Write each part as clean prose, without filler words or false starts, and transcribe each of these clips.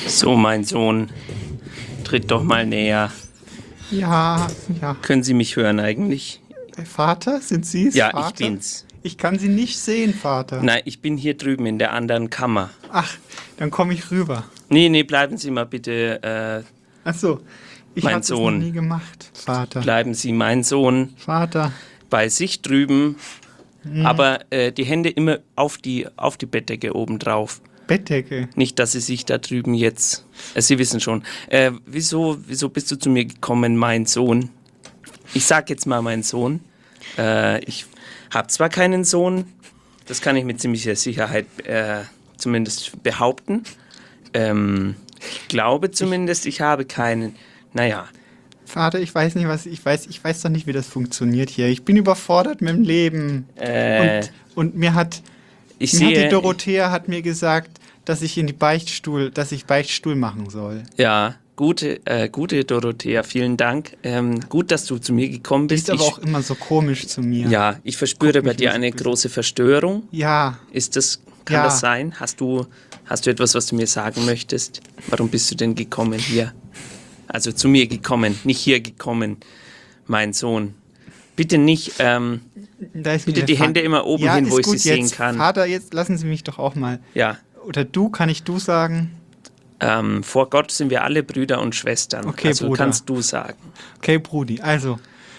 So, mein Sohn, tritt doch mal näher. Ja. Können Sie mich hören eigentlich? Vater, sind Sie es? Ja, Vater? ich bin's. Ich kann Sie nicht sehen, Vater. Nein, ich bin hier drüben in der anderen Kammer. Ach, dann komme ich rüber. Nee, bleiben Sie mal bitte, Ach so, ich Mein habe das noch Sohn. nie gemacht, Vater. bleiben Sie, mein Sohn, Vater. bei sich drüben. Aber die Hände immer auf die Bettdecke oben drauf. Bettdecke. Nicht, dass Sie sich da drüben jetzt... Sie wissen schon. Wieso bist du zu mir gekommen, mein Sohn? Ich sag jetzt mal mein Sohn. Ich habe zwar keinen Sohn, das kann ich mit ziemlicher Sicherheit zumindest behaupten. Ich glaube zumindest, ich habe keinen. Naja. Vater, ich weiß nicht, ich weiß doch nicht, wie das funktioniert hier. Ich bin überfordert mit dem Leben. Und mir hat die Dorothea hat mir gesagt, dass ich Beichtstuhl machen soll. Ja, gute Dorothea, vielen Dank. Gut, dass du zu mir gekommen Die bist. ist aber auch immer so komisch zu mir. Ja, ich verspüre bei dir eine große Verstörung. Ja. Kann das sein? Hast du etwas, was du mir sagen möchtest? Warum bist du denn gekommen hier? Also zu mir gekommen, nicht hier gekommen, mein Sohn. Bitte nicht, bitte die Hände immer oben hin, wo ich sie sehen kann. Vater, jetzt lassen Sie mich doch auch mal. Ja. Oder kann ich du sagen? Vor Gott sind wir alle Brüder und Schwestern. Okay, also Bruder. kannst du sagen. Okay, Brudi, also.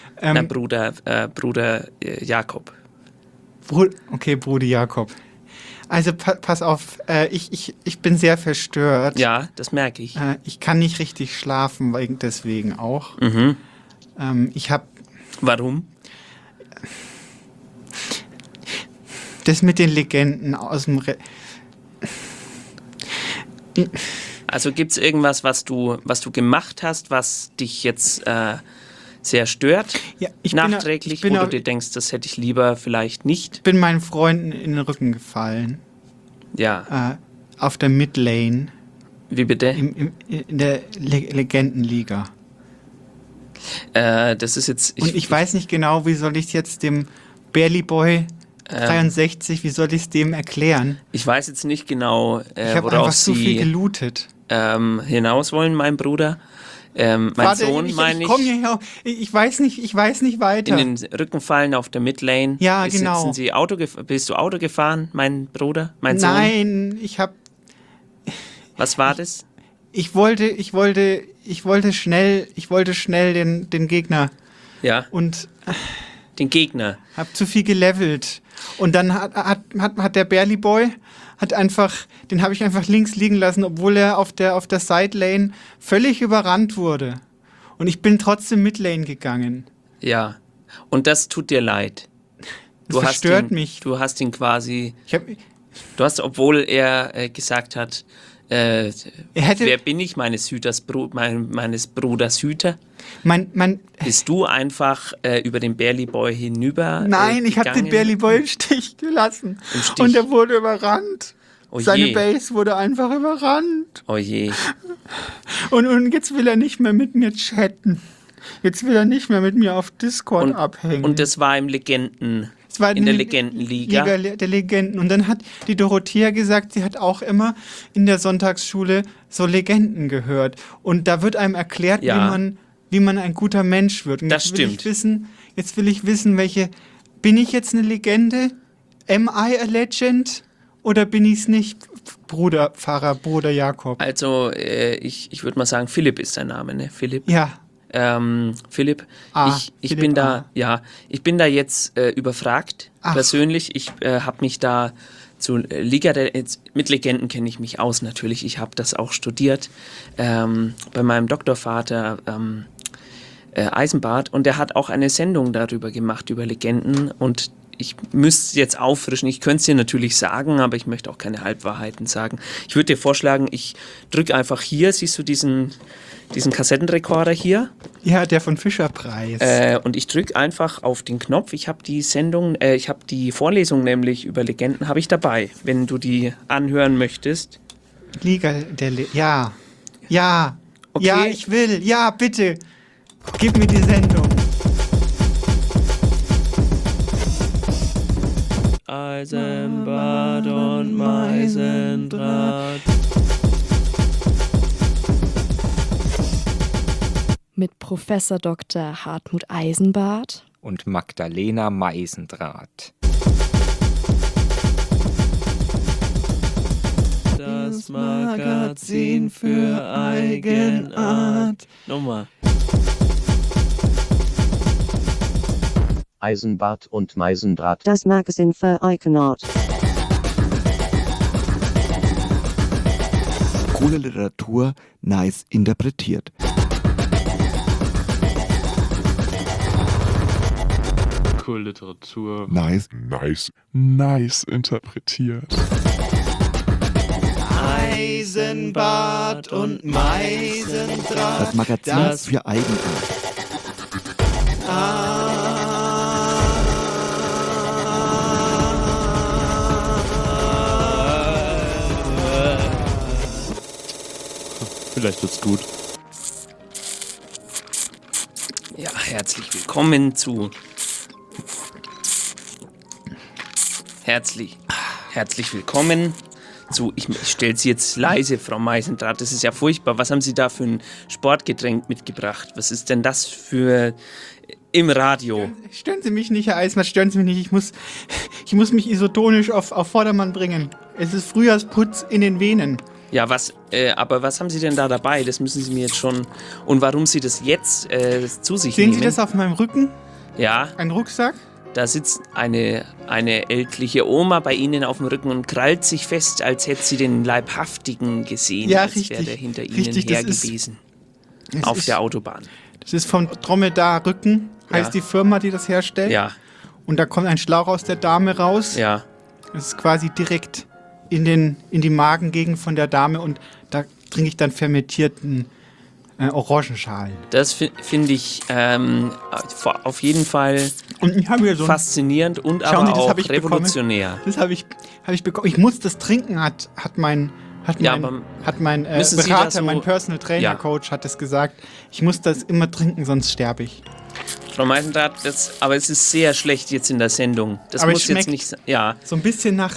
Bruder Jakob. Okay, Brudi Jakob. Also pass auf, ich bin sehr verstört. Ja, das merke ich. Ich kann nicht richtig schlafen, deswegen auch. Mhm. Warum? Das mit den Legenden aus dem... Also gibt es irgendwas, was du gemacht hast, was dich jetzt sehr stört? Ja, nachträglich, wo du dir denkst, das hätte ich lieber vielleicht nicht? Ich bin meinen Freunden in den Rücken gefallen. Ja. Auf der Midlane. Wie bitte? In der Legendenliga. Das ist jetzt... Und ich weiß nicht genau, wie soll ich es jetzt dem Barely Boy 63, wie soll ich es dem erklären? Ich weiß jetzt nicht genau, ich habe einfach zu viel gelootet. Hinaus wollen, mein Bruder. Mein Vater, Sohn, meine ich. Komm hierher. Ich weiß nicht weiter. In den Rücken fallen auf der Midlane. Ja, genau. Bist du Auto gefahren, mein Bruder, mein Sohn? Nein, ich habe... Was war das? Ich wollte schnell den Gegner. Ja. Und den Gegner. Hab zu viel gelevelt. Und dann hat der Barely Boy den habe ich einfach links liegen lassen, obwohl er auf der Sidelane völlig überrannt wurde. Und ich bin trotzdem Midlane gegangen. Ja. Und das tut dir leid. Das verstört mich. Du hast ihn quasi. Obwohl er gesagt hat, wer bin ich, meines Bruders Hüter? Bist du einfach über den Barely Boy hinüber? Nein, ich habe den Barely Boy im Stich gelassen. Und er wurde überrannt. Oh Seine Base wurde einfach überrannt. Oh je. Und jetzt will er nicht mehr mit mir chatten. Jetzt will er nicht mehr mit mir auf Discord abhängen. Und das war in der Legendenliga? Liga der Legenden. Und dann hat die Dorothea gesagt, sie hat auch immer in der Sonntagsschule so Legenden gehört. Und da wird einem erklärt, wie man ein guter Mensch wird. Und das stimmt. Jetzt will ich wissen, bin ich jetzt eine Legende? Am I a legend? Oder bin ich es nicht, Pfarrer Bruder Jakob? Also, ich würde mal sagen, Philipp ist dein Name, ne? Philipp? Ja. Philipp, ich bin da jetzt überfragt, persönlich. Ich habe mich da zu Liga mit Legenden kenne ich mich aus natürlich. Ich habe das auch studiert bei meinem Doktorvater Eisenbart, und der hat auch eine Sendung darüber gemacht, über Legenden, und ich müsste es jetzt auffrischen. Ich könnte es dir natürlich sagen, aber ich möchte auch keine Halbwahrheiten sagen. Ich würde dir vorschlagen, ich drücke einfach hier, siehst du diesen Kassettenrekorder hier? Ja, der von Fischer-Preis. Und ich drücke einfach auf den Knopf. Ich habe die Vorlesung nämlich über Legenden habe ich dabei, wenn du die anhören möchtest. Ja. Okay. Ja, ich will. Ja, bitte. Gib mir die Sendung. Eisenbad und Meisendraht. mit Professor Dr. Hartmut Eisenbart und Magdalena Meisendrath. Das Magazin für Eigenart. Nochmal. Eisenbart und Meisendrath. Das Magazin für Eigenart. Coole Literatur, nice interpretiert. Coole Literatur. Nice interpretiert. Eisenbart und Meisendraht. Das Magazin für Eigenart. Vielleicht wird's gut. Ja, herzlich willkommen zu... Herzlich willkommen zu... Ich stelle Sie jetzt leise, Frau Meisendrath. Das ist ja furchtbar. Was haben Sie da für ein Sportgetränk mitgebracht? Was ist denn das für... im Radio? Stören Sie mich nicht, Herr Eismann, stören Sie mich nicht. Ich muss mich isotonisch auf Vordermann bringen. Es ist Frühjahrsputz in den Venen. Ja, aber was haben Sie denn da dabei? Das müssen Sie mir jetzt schon... Und warum Sie das jetzt zu sich nehmen? Sehen Sie das auf meinem Rücken? Ja. Ein Rucksack? Da sitzt eine ältliche Oma bei Ihnen auf dem Rücken und krallt sich fest, als hätte sie den Leibhaftigen gesehen. Ja, als richtig. Wäre der hinter Ihnen Richtig, her gewesen. Auf der Autobahn. Das ist von Dromedar Rücken, heißt die Firma, die das herstellt. Ja. Und da kommt ein Schlauch aus der Dame raus. Ja. Das ist quasi direkt in die Magengegend von der Dame und da trinke ich dann fermentierten Orangenschalen. Das finde ich auf jeden Fall und ich habe hier so faszinierend und aber auch revolutionär. Das habe ich bekommen. Ich muss das trinken, hat mein Berater, mein Personal Trainer Coach hat das gesagt. Ich muss das immer trinken, sonst sterbe ich. Frau Meisendrath, aber es ist sehr schlecht jetzt in der Sendung. Das aber muss jetzt nicht sein. Ja. So ein bisschen nach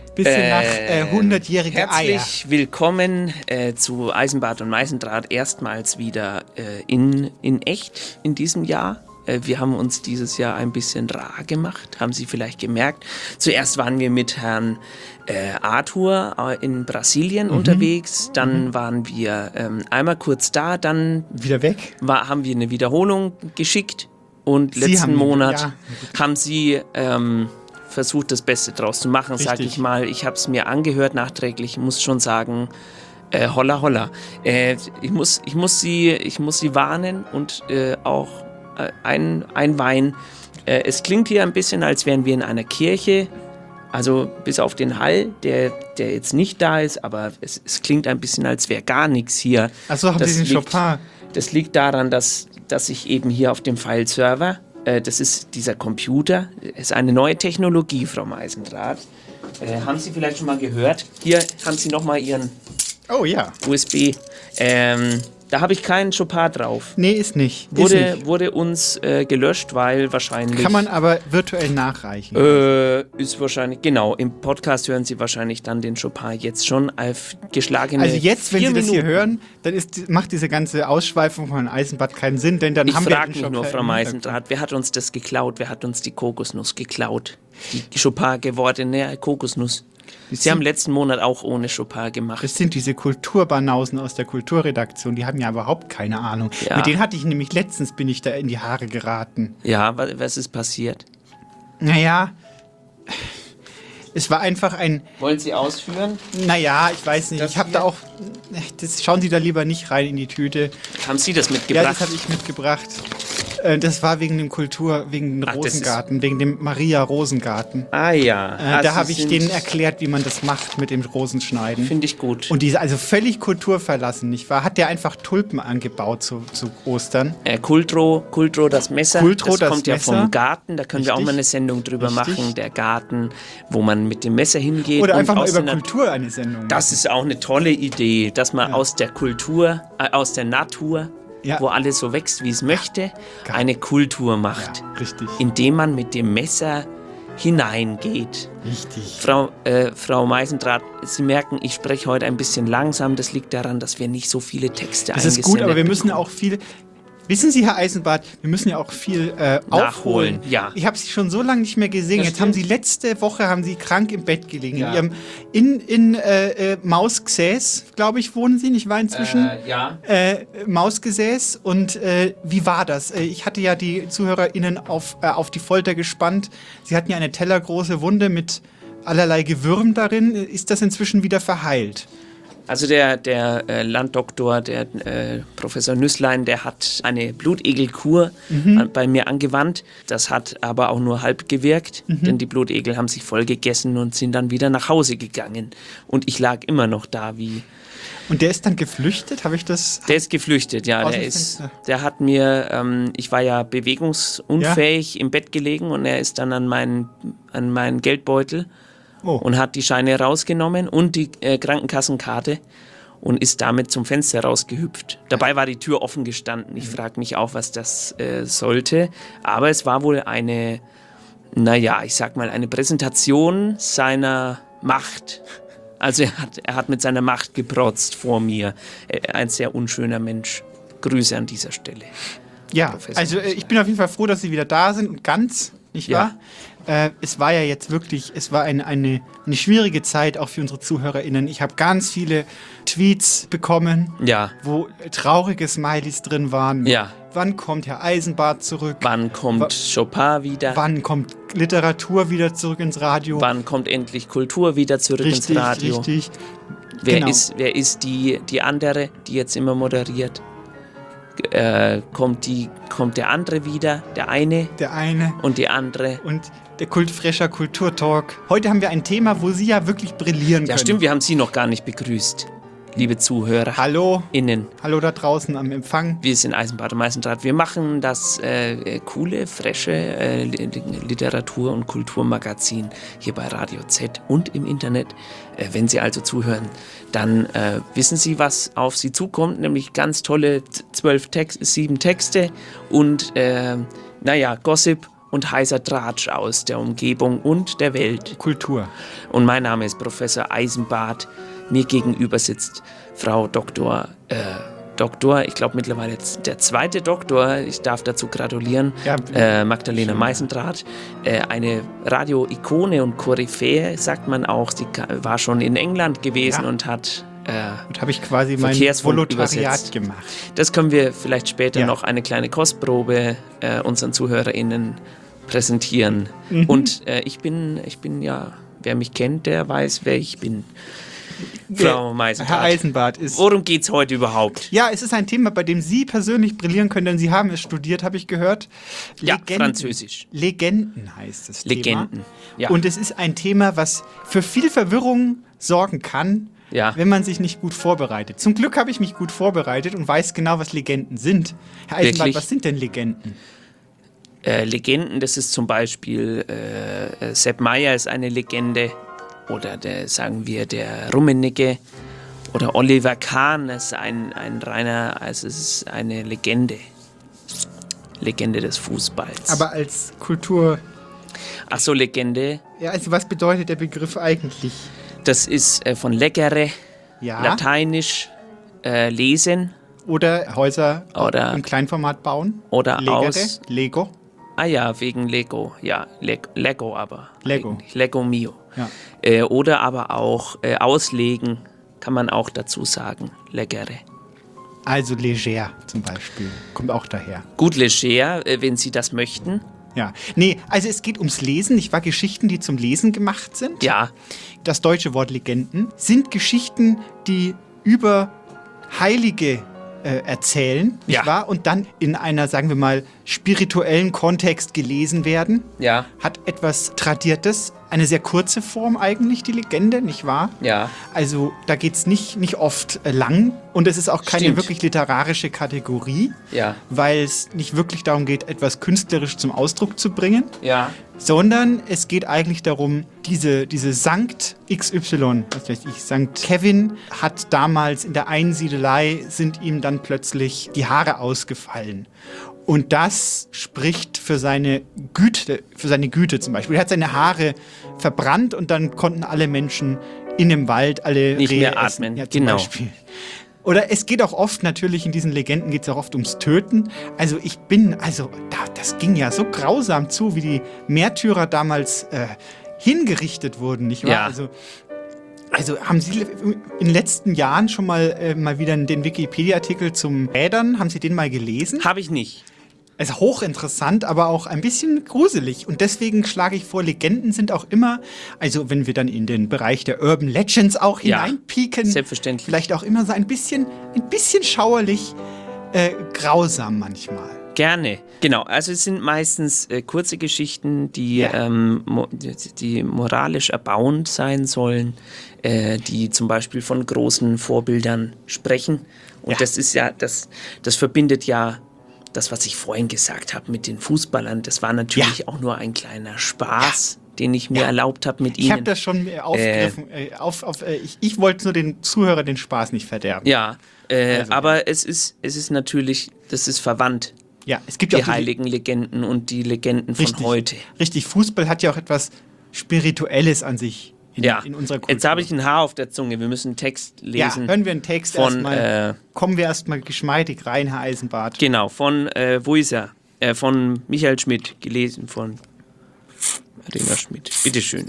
100-jährige Eier. Herzlich willkommen zu Eisenbart und Meisendrath, erstmals wieder in echt in diesem Jahr. Wir haben uns dieses Jahr ein bisschen rar gemacht, haben Sie vielleicht gemerkt. Zuerst waren wir mit Herrn Arthur in Brasilien unterwegs, dann waren wir einmal kurz da, dann wieder weg. Haben wir eine Wiederholung geschickt und letzten Monat haben Sie... versucht, das Beste draus zu machen, sage ich mal. Ich habe es mir angehört nachträglich, muss schon sagen, holla holla. Ich muss Sie warnen und auch einweihen. Es klingt hier ein bisschen, als wären wir in einer Kirche, also bis auf den Hall, der jetzt nicht da ist, aber es klingt ein bisschen, als wäre gar nichts hier. Achso, haben Sie den Chopin? Das liegt daran, dass ich eben hier auf dem File-Server, das ist dieser Computer, ist eine neue Technologie, Frau Meisendrath. Haben Sie vielleicht schon mal gehört? Hier haben Sie nochmal Ihren USB. Da habe ich keinen Chopin drauf. Nee, ist nicht. Wurde uns gelöscht, weil wahrscheinlich... Kann man aber virtuell nachreichen. Ist wahrscheinlich, genau. Im Podcast hören Sie wahrscheinlich dann den Chopin jetzt schon auf geschlagene Also jetzt, wenn Sie 4 das hier Minuten. hören, dann macht diese ganze Ausschweifung von Eisenbart keinen Sinn, denn dann haben wir den Ich frage mich Chopin nur, Frau Meisendrath, wer hat uns das geklaut? Wer hat uns die Kokosnuss geklaut? Die Chopin gewordene Kokosnuss. Sie haben letzten Monat auch ohne Chopin gemacht. Das sind diese Kulturbanausen aus der Kulturredaktion, die haben ja überhaupt keine Ahnung. Ja. Mit denen hatte ich nämlich bin ich da in die Haare geraten. Ja, was ist passiert? Naja, es war einfach ein... Wollen Sie ausführen? Naja, ich weiß nicht. Ich habe da auch... Schauen Sie da lieber nicht rein in die Tüte. Haben Sie das mitgebracht? Ja, das habe ich mitgebracht. Das war wegen dem Rosengarten, wegen dem Maria-Rosengarten. Ah ja. Da habe ich denen erklärt, wie man das macht mit dem Rosenschneiden. Finde ich gut. Und diese also völlig kulturverlassen, nicht wahr? Hat der einfach Tulpen angebaut zu Ostern? Kultro, das Messer. Das kommt ja vom Garten, da können wir auch mal eine Sendung drüber machen. Der Garten, wo man mit dem Messer hingeht. Oder einfach mal über Kultur eine Sendung machen. Das ist auch eine tolle Idee, dass man aus der Kultur, aus der Natur, wo alles so wächst, wie es möchte, eine Kultur macht. Ja, richtig. Indem man mit dem Messer hineingeht. Richtig. Frau Meisendrath, Sie merken, ich spreche heute ein bisschen langsam. Das liegt daran, dass wir nicht so viele Texte eingesendet haben. Das ist gut, aber wir müssen auch viel... Wissen Sie, Herr Eisenbart, wir müssen ja auch viel aufholen. Ja. Ich habe Sie schon so lange nicht mehr gesehen. Das Jetzt stimmt. haben Sie letzte Woche krank im Bett gelegen. Ja. In Ihrem Mausgesäß, glaube ich, wohnen Sie, nicht wahr inzwischen? Ja. Mausgesäß. Und wie war das? Ich hatte ja die ZuhörerInnen auf die Folter gespannt. Sie hatten ja eine tellergroße Wunde mit allerlei Gewürm darin. Ist das inzwischen wieder verheilt? Also der Landdoktor, der Professor Nüßlein, der hat eine Blutegelkur bei mir angewandt. Das hat aber auch nur halb gewirkt, denn die Blutegel haben sich voll gegessen und sind dann wieder nach Hause gegangen. Und ich lag immer noch da wie... Und der ist dann geflüchtet? Habe ich das... Der ist geflüchtet, ja. Aus dem Fenster. Der hat mir, ich war ja bewegungsunfähig im Bett gelegen und er ist dann an meinen Geldbeutel und hat die Scheine rausgenommen und die Krankenkassenkarte und ist damit zum Fenster rausgehüpft. Dabei war die Tür offen gestanden. Ich frage mich auch, was das sollte. Aber es war wohl eine Präsentation seiner Macht. Also er hat mit seiner Macht geprotzt vor mir. Ein sehr unschöner Mensch. Grüße an dieser Stelle. Ja, Professor also ich bin auf jeden Fall froh, dass Sie wieder da sind und ganz, nicht wahr? Es war ja jetzt wirklich, es war eine schwierige Zeit auch für unsere ZuhörerInnen. Ich habe ganz viele Tweets bekommen, wo traurige Smileys drin waren. Ja. Wann kommt Herr Eisenbart zurück? Wann kommt Chopin wieder? Wann kommt Literatur wieder zurück ins Radio? Wann kommt endlich Kultur wieder zurück ins Radio? Richtig. Wer ist die andere, die jetzt immer moderiert? Kommt der andere wieder? Der eine? Der eine. Und die andere? Und der Kultfresher Kulturtalk. Heute haben wir ein Thema, wo Sie ja wirklich brillieren können. Ja, stimmt, wir haben Sie noch gar nicht begrüßt, liebe Zuhörer. Hallo. Innen. Hallo da draußen am Empfang. Wir sind Eisenbart und Meisendraht. Wir machen das coole, frische Literatur- und Kulturmagazin hier bei Radio Z und im Internet. Wenn Sie also zuhören, dann wissen Sie, was auf Sie zukommt, nämlich ganz tolle 7 Texte und Gossip und heißer Tratsch aus der Umgebung und der Welt. Kultur. Und mein Name ist Professor Eisenbart. Mir gegenüber sitzt Frau Doktor, ich glaube mittlerweile jetzt der zweite Doktor, ich darf dazu gratulieren, Magdalena Meisendraht, eine Radio-Ikone und Koryphäe, sagt man auch. Sie war schon in England gewesen und hat und habe ich quasi mein Volontariat gemacht. Das können wir vielleicht später noch eine kleine Kostprobe unseren ZuhörerInnen präsentieren. Und ich bin ja, wer mich kennt, der weiß, wer ich bin. Frau Meisendraht. Herr Eisenbart ist... Worum geht's heute überhaupt? Ja, es ist ein Thema, bei dem Sie persönlich brillieren können, denn Sie haben es studiert, habe ich gehört. Französisch. Legenden heißt das Legenden, Thema. ja. Und es ist ein Thema, was für viel Verwirrung sorgen kann, wenn man sich nicht gut vorbereitet. Zum Glück habe ich mich gut vorbereitet und weiß genau, was Legenden sind. Herr Eisenbart, was sind denn Legenden? Legenden, das ist zum Beispiel Sepp Maier ist eine Legende. Oder der Rummenigge oder Oliver Kahn ist ein reiner, also es ist eine Legende. Legende des Fußballs. Aber als Kultur... Ach so, Legende. Ja, also was bedeutet der Begriff eigentlich? Das ist von leggere, lateinisch, lesen. Oder Häuser oder im Kleinformat bauen. Oder Legere, Lego. Ah ja, wegen Lego. Ja, Lego aber. Lego. Lego Mio. Ja. Oder aber auch auslegen, kann man auch dazu sagen. Leggere. Also leger zum Beispiel. Kommt auch daher. Gut leger, wenn Sie das möchten. Ja. Nee, also es geht ums Lesen. Nicht wahr? Geschichten, die zum Lesen gemacht sind. Ja. Das deutsche Wort Legenden sind Geschichten, die über Heilige erzählen, nicht wahr? Und dann in einer, sagen wir mal, spirituellen Kontext gelesen werden. Ja. Hat etwas Tradiertes, eine sehr kurze Form eigentlich, die Legende, nicht wahr? Ja. Also da geht es nicht oft lang und es ist auch keine wirklich literarische Kategorie, weil es nicht wirklich darum geht, etwas künstlerisch zum Ausdruck zu bringen, sondern es geht eigentlich darum, diese Sankt XY, was weiß ich, Sankt Kevin hat damals in der Einsiedelei, sind ihm dann plötzlich die Haare ausgefallen. Und das spricht für seine Güte zum Beispiel. Er hat seine Haare verbrannt und dann konnten alle Menschen in dem Wald alle nicht Rehe mehr atmen. Essen. Ja, zum Beispiel. Oder es geht auch oft, natürlich in diesen Legenden geht es auch oft ums Töten. Also das ging ja so grausam zu, wie die Märtyrer damals hingerichtet wurden, nicht wahr? Ja. Also haben Sie in den letzten Jahren schon mal wieder den Wikipedia-Artikel zum Rädern, haben Sie den mal gelesen? Habe ich nicht. Es ist hochinteressant, aber auch ein bisschen gruselig. Und deswegen schlage ich vor, Legenden sind auch immer, also wenn wir dann in den Bereich der Urban Legends auch hineinpieken, selbstverständlich. Vielleicht auch immer so ein bisschen schauerlich, grausam manchmal. Gerne. Genau, also es sind meistens kurze Geschichten, die moralisch erbauend sein sollen, die zum Beispiel von großen Vorbildern sprechen. Und das ist ja, das verbindet ja das, was ich vorhin gesagt habe mit den Fußballern. Das war natürlich auch nur ein kleiner Spaß, den ich mir erlaubt habe mit ihnen. Ich habe das schon aufgegriffen. Ich wollte nur den Zuhörer den Spaß nicht verderben. Ja, aber es ist natürlich, das ist verwandt. Ja, es gibt die auch heiligen Legenden und die Legenden von heute. Richtig, Fußball hat ja auch etwas Spirituelles an sich in unserer Kultur. Jetzt habe ich ein Haar auf der Zunge, wir müssen einen Text lesen. Ja, hören wir einen Text erstmal. Kommen wir erstmal geschmeidig rein, Herr Eisenbart. Genau, von, wo ist er? Von Michael Schmidt, gelesen von Marina Schmidt. Bitteschön.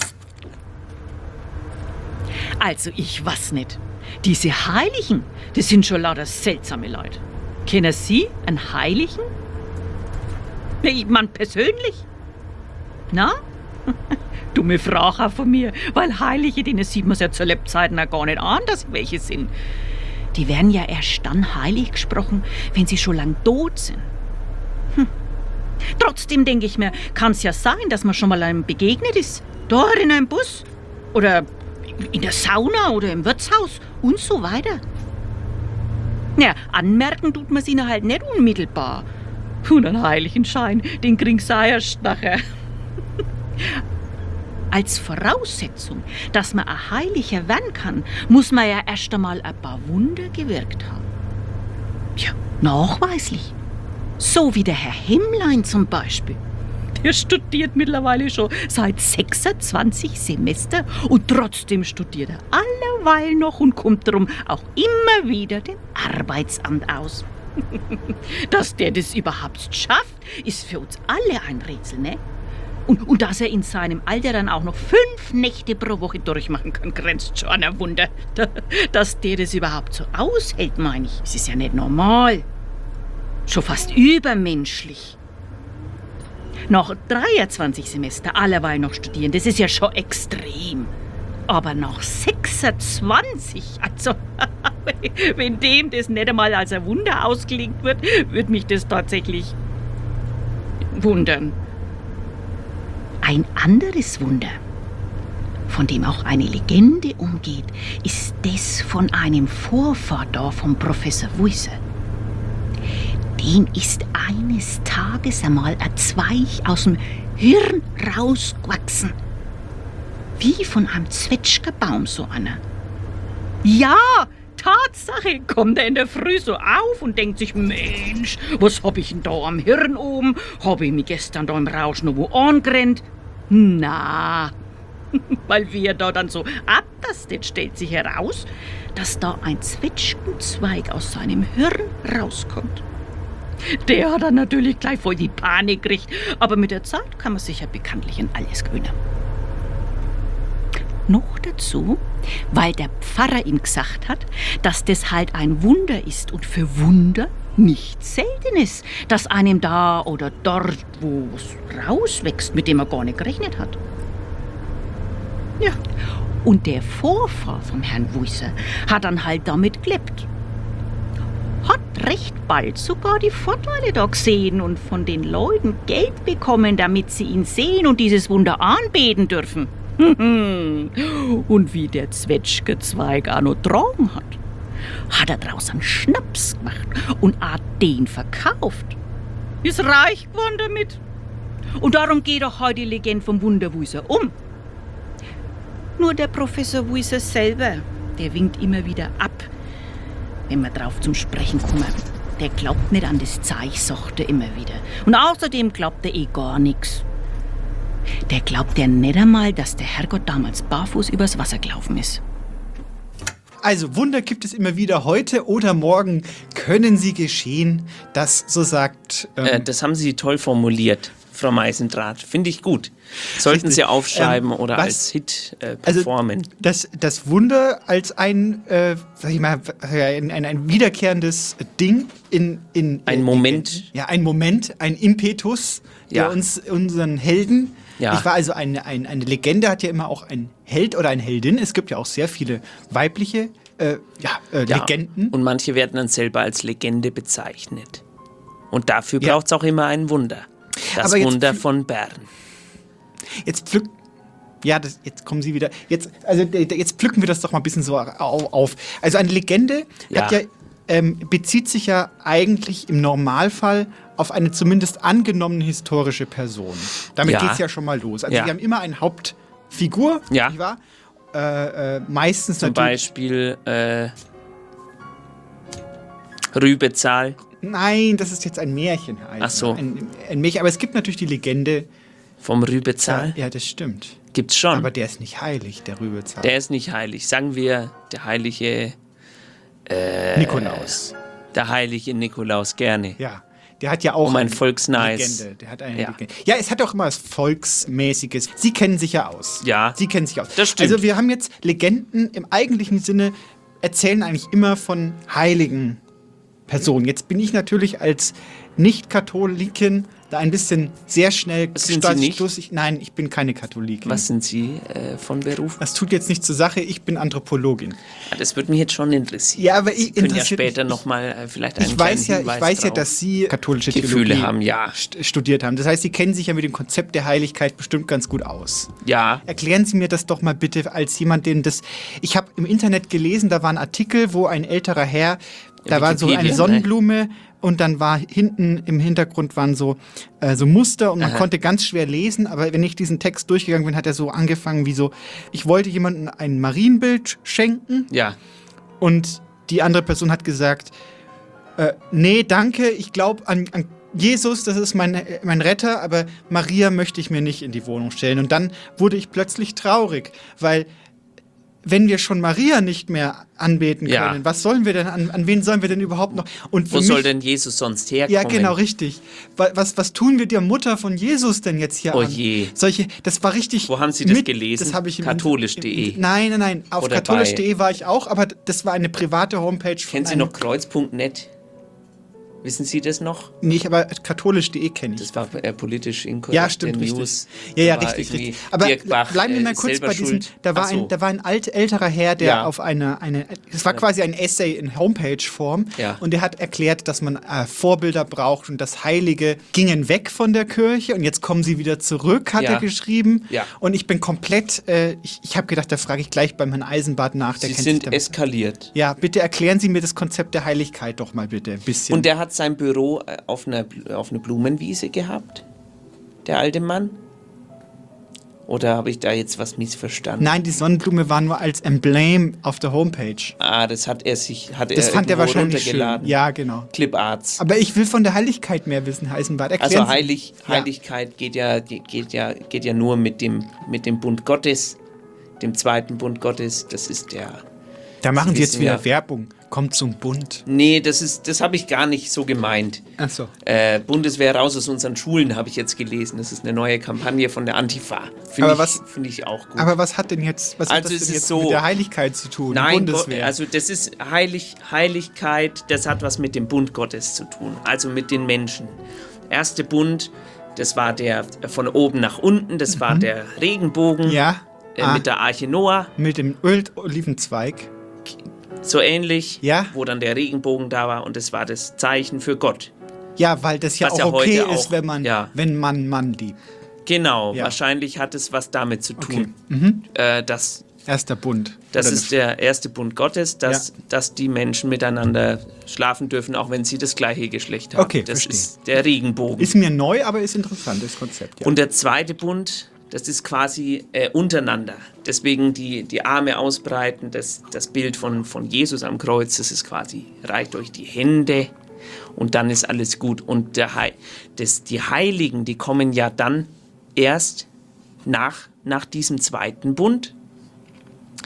Also, ich weiß nicht. Diese Heiligen, das sind schon lauter seltsame Leute. Kennen Sie einen Heiligen? Ich meine persönlich? Na? Dumme Frage auch von mir, weil Heilige, denen sieht man ja zur Lebzeiten auch gar nicht an, dass sie welche sind. Die werden ja erst dann heilig gesprochen, wenn sie schon lang tot sind. Trotzdem denke ich mir, kann es ja sein, dass man schon mal einem begegnet ist. Da in einem Bus oder in der Sauna oder im Wirtshaus und so weiter. Ja, anmerken tut man sie halt nicht unmittelbar. Und einen Heiligenschein, den kriegst du erst nachher. Als Voraussetzung, dass man ein Heiliger werden kann, muss man ja erst einmal ein paar Wunder gewirkt haben. Ja, nachweislich. So wie der Herr Hemmlein zum Beispiel. Der studiert mittlerweile schon seit 26 Semester und trotzdem studiert er alleweil noch und kommt darum auch immer wieder dem Arbeitsamt aus. Dass der das überhaupt schafft, ist für uns alle ein Rätsel, ne? Und dass er in seinem Alter dann auch noch 5 Nächte pro Woche durchmachen kann, grenzt schon an ein Wunder. Dass der das überhaupt so aushält, meine ich. Es ist ja nicht normal. Schon fast übermenschlich. Nach 23 Semester alleweil noch studieren, das ist ja schon extrem. Aber nach 26, also wenn dem das nicht einmal als ein Wunder ausgelegt wird, würde mich das tatsächlich wundern. Ein anderes Wunder, von dem auch eine Legende umgeht, ist das von einem Vorvater vom Professor Wuise. Dem ist eines Tages einmal ein Zweig aus dem Hirn rausgewachsen. Wie von einem Zwetschgenbaum so einer. Ja, Tatsache, kommt er in der Früh so auf und denkt sich, Mensch, was hab ich denn da am Hirn oben? Hab ich mich gestern da im Rausch noch wo angerannt? Na, weil wie er da dann so abtastet, stellt sich heraus, dass da ein Zwetschgenzweig aus seinem Hirn rauskommt. Der hat dann natürlich gleich voll die Panik gekriegt, aber mit der Zeit kann man sich ja bekanntlich an alles gewöhnen. Noch dazu, weil der Pfarrer ihm gesagt hat, dass das halt ein Wunder ist und für Wunder nichts Seltenes, dass einem da oder dort wo was rauswächst, mit dem er gar nicht gerechnet hat. Ja, und der Vorfahr vom Herrn Wuise hat dann halt damit gelebt. Hat recht bald sogar die Vorteile da gesehen und von den Leuten Geld bekommen, damit sie ihn sehen und dieses Wunder anbeten dürfen. Und wie der Zwetschgenzweig auch noch getragen hat er draus einen Schnaps gemacht und auch den verkauft. Ist reich geworden damit. Und darum geht auch heute die Legende vom Wunderwuiser um. Nur der Professor Wuiser selber, der winkt immer wieder ab, wenn wir drauf zum Sprechen kommen. Der glaubt nicht an das Zeich, sagt er immer wieder. Und außerdem glaubt er gar nichts. Der glaubt ja nicht einmal, dass der Herrgott damals barfuß übers Wasser gelaufen ist. Also Wunder gibt es immer wieder. Heute oder morgen können sie geschehen. Das, so sagt... das haben Sie toll formuliert, Frau Meisendrath. Finde ich gut. Sollten Sie aufschreiben oder als Hit performen. Also das Wunder als ein wiederkehrendes Ding in ein Moment. Ein Moment, ein Impetus, der unseren Helden... Ja. Ich war also eine Legende hat ja immer auch ein Held oder eine Heldin. Es gibt ja auch sehr viele weibliche Legenden. Und manche werden dann selber als Legende bezeichnet. Und dafür braucht es auch immer ein Wunder. Das Wunder von Bern. Jetzt kommen Sie wieder. Jetzt pflücken wir das doch mal ein bisschen so auf. Also eine Legende bezieht sich ja eigentlich im Normalfall auf eine zumindest angenommene historische Person. Damit geht es ja schon mal los. Also wir haben immer eine Hauptfigur, nicht wahr? Meistens zum Beispiel Rübezahl. Nein, das ist jetzt ein Märchen. Ach so. Ein Märchen, aber es gibt natürlich die Legende vom Rübezahl. Ja, das stimmt. Gibt's schon. Aber der ist nicht heilig, der Rübezahl. Der ist nicht heilig. Sagen wir, der heilige Nikolaus. Der heilige Nikolaus, gerne. Ja. Der hat ja auch ein volksnahes. Legende. Der hat eine Legende. Ja, es hat auch immer was Volksmäßiges. Sie kennen sich ja aus. Ja. Sie kennen sich aus. Das stimmt. Also wir haben jetzt Legenden im eigentlichen Sinne, erzählen eigentlich immer von heiligen Personen. Jetzt bin ich natürlich als Nicht-Katholikin da ein bisschen sehr schnell stoßig. Nein, ich bin keine Katholikin. Was sind Sie von Beruf? Das tut jetzt nichts zur Sache. Ich bin Anthropologin. Ja, das würde mich jetzt schon interessieren. Ja, aber ich können ja später nochmal vielleicht einen kleinen Hinweis Ich weiß ja, dass Sie katholische Gefühle Theologie haben, studiert haben. Das heißt, Sie kennen sich ja mit dem Konzept der Heiligkeit bestimmt ganz gut aus. Ja. Erklären Sie mir das doch mal bitte als jemand, den das... Ich habe im Internet gelesen, da war ein Artikel, wo ein älterer Herr, da war so eine Sonnenblume und dann war hinten im Hintergrund waren so Muster und man konnte ganz schwer lesen, aber wenn ich diesen Text durchgegangen bin, hat er so angefangen wie so, ich wollte jemandem ein Marienbild schenken und die andere Person hat gesagt, nee, danke, ich glaube an Jesus, das ist mein Retter, aber Maria möchte ich mir nicht in die Wohnung stellen. Und dann wurde ich plötzlich traurig, weil wenn wir schon Maria nicht mehr anbeten können, was sollen wir denn, an wen sollen wir denn überhaupt noch? Und wo soll denn Jesus sonst herkommen? Ja, genau, richtig. Was tun wir der Mutter von Jesus denn jetzt hier an? Je. Das war richtig... Wo haben Sie das gelesen? Das habe ich katholisch.de. Nein. Auf katholisch.de war ich auch, aber das war eine private Homepage. Kennen Sie noch kreuz.net? Wissen Sie das noch? Nee, aber katholisch.de kenne ich. Das war politisch inkorrekt. Ja, stimmt, News. Ja, richtig. Aber bleiben wir mal kurz bei diesem, da war ein älterer Herr, der auf das war quasi ein Essay in Homepage-Form und der hat erklärt, dass man Vorbilder braucht und das Heilige gingen weg von der Kirche und jetzt kommen sie wieder zurück, hat er geschrieben. Ja. Und ich bin komplett, ich habe gedacht, da frage ich gleich beim Herrn Eisenbart nach. Sie sind eskaliert. Ja, bitte erklären Sie mir das Konzept der Heiligkeit doch mal bitte ein bisschen. Und der hat sein Büro auf einer Blumenwiese gehabt? Der alte Mann? Oder habe ich da jetzt was missverstanden? Nein, die Sonnenblume war nur als Emblem auf der Homepage. Das hat er fand er wahrscheinlich runtergeladen. Schön. Ja, genau. Cliparts. Aber ich will von der Heiligkeit mehr wissen, Eisenbart. Erklären Sie. Heiligkeit geht ja nur mit dem Bund Gottes, dem zweiten Bund Gottes. Das ist der... Da machen Sie jetzt wieder Werbung. Kommt zum Bund. Nee, das habe ich gar nicht so gemeint. Ach so. Bundeswehr raus aus unseren Schulen, habe ich jetzt gelesen. Das ist eine neue Kampagne von der Antifa. Finde ich auch gut. Aber was hat denn jetzt, mit der Heiligkeit zu tun? Nein, Bundeswehr. Also das ist Heiligkeit, das hat was mit dem Bund Gottes zu tun. Also mit den Menschen. Erste Bund, das war der von oben nach unten, das war der Regenbogen. Ja. Mit der Arche Noah. Mit dem Olivenzweig. So ähnlich, wo dann der Regenbogen da war und das war das Zeichen für Gott. Ja, weil das ja auch okay ist, wenn man Mann liebt. Genau, wahrscheinlich hat es was damit zu tun. Das erster Bund. Das ist der erste Bund Gottes, dass die Menschen miteinander schlafen dürfen, auch wenn sie das gleiche Geschlecht haben. Okay, das verstehe. Ist der Regenbogen. Ist mir neu, aber ist interessant, das Konzept. Ja. Und der zweite Bund, das ist quasi untereinander. Deswegen die Arme ausbreiten, das Bild von Jesus am Kreuz, das ist quasi, reicht euch die Hände und dann ist alles gut. Und die Heiligen, die kommen ja dann erst nach diesem zweiten Bund.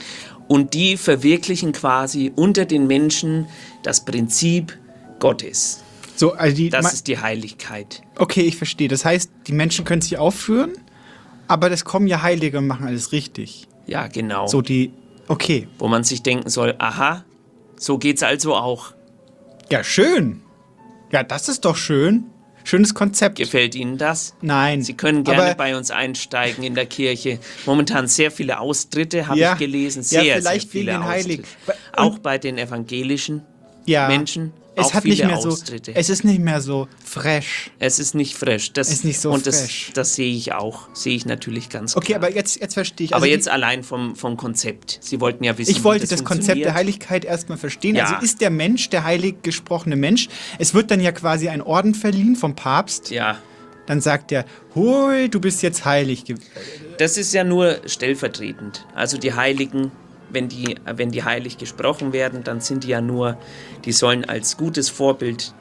Und die verwirklichen quasi unter den Menschen das Prinzip Gottes. So, also das ist die Heiligkeit. Okay, ich verstehe. Das heißt, die Menschen können sich aufführen, aber das kommen ja Heilige und machen alles richtig. Ja, genau. So okay. Wo man sich denken soll, aha, so geht's also auch. Ja, schön. Ja, das ist doch schön. Schönes Konzept. Gefällt Ihnen das? Nein. Sie können gerne bei uns einsteigen in der Kirche. Momentan sehr viele Austritte, habe ich gelesen. Sehr viele wegen Austritte. Auch bei den evangelischen Menschen. Es hat nicht mehr Austritte. Es ist nicht mehr so fresh. Es ist nicht fresh. Das ist nicht so fresh. Das sehe ich auch. Sehe ich natürlich ganz klar. Okay, aber jetzt verstehe ich. Also aber jetzt allein vom Konzept. Sie wollten ja wissen, ich wollte das Konzept der Heiligkeit erstmal verstehen. Ja. Also ist der Mensch, der heilig gesprochene Mensch. Es wird dann ja quasi ein Orden verliehen vom Papst. Ja. Dann sagt er, hoi, du bist jetzt heilig. Das ist ja nur stellvertretend. Also die Heiligen, wenn die heilig gesprochen werden, dann sind die ja nur, die sollen als gutes Vorbild,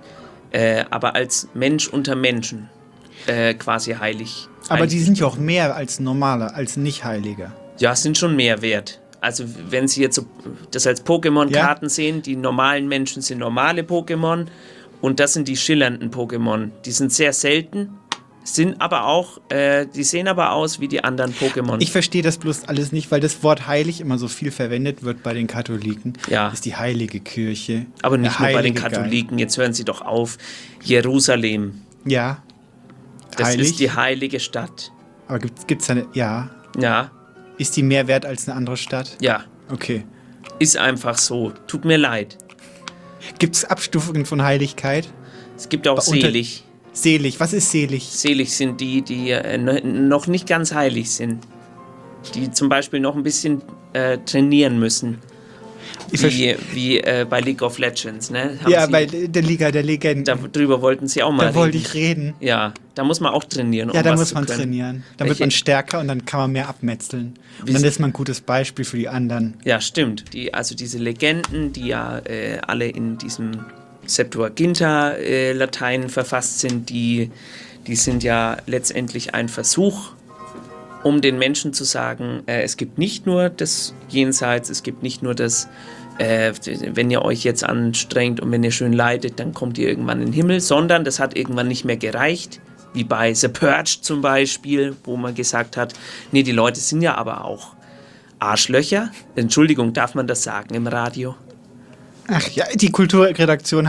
aber als Mensch unter Menschen quasi heilig. Aber die sind ja auch mehr als normale, als Nicht-Heilige. Ja, sind schon mehr wert. Also wenn Sie jetzt das als Pokémon-Karten sehen, die normalen Menschen sind normale Pokémon und das sind die schillernden Pokémon. Die sind sehr selten. Sind aber auch, die sehen aber aus wie die anderen Pokémon. Ich verstehe das bloß alles nicht, weil das Wort heilig immer so viel verwendet wird bei den Katholiken. Ja. Das ist die heilige Kirche. Aber nicht nur bei den Katholiken, jetzt hören Sie doch auf. Jerusalem. Ja. Das heilig. ist die heilige Stadt. Aber gibt's da eine, ja. Ja. Ist die mehr wert als eine andere Stadt? Ja. Okay. Ist einfach so. Tut mir leid. Gibt es Abstufungen von Heiligkeit? Es gibt auch selig. Selig, was ist selig? Selig sind die noch nicht ganz heilig sind. Die zum Beispiel noch ein bisschen trainieren müssen. Wie bei League of Legends, ne? Bei der Liga der Legenden. Darüber wollten Sie auch mal reden. Da wollte ich reden. Ja, da muss man auch trainieren. Ja, da muss man trainieren. Dann wird man stärker und dann kann man mehr abmetzeln. Und dann ist man ein gutes Beispiel für die anderen. Ja, stimmt. Also diese Legenden, die ja alle in diesem Septuaginta-Latein verfasst sind, die sind ja letztendlich ein Versuch, um den Menschen zu sagen, es gibt nicht nur das Jenseits, es gibt nicht nur das, wenn ihr euch jetzt anstrengt und wenn ihr schön leidet, dann kommt ihr irgendwann in den Himmel, sondern das hat irgendwann nicht mehr gereicht, wie bei The Purge zum Beispiel, wo man gesagt hat, nee, die Leute sind ja aber auch Arschlöcher. Entschuldigung, darf man das sagen im Radio? Ach ja, die Kulturredaktion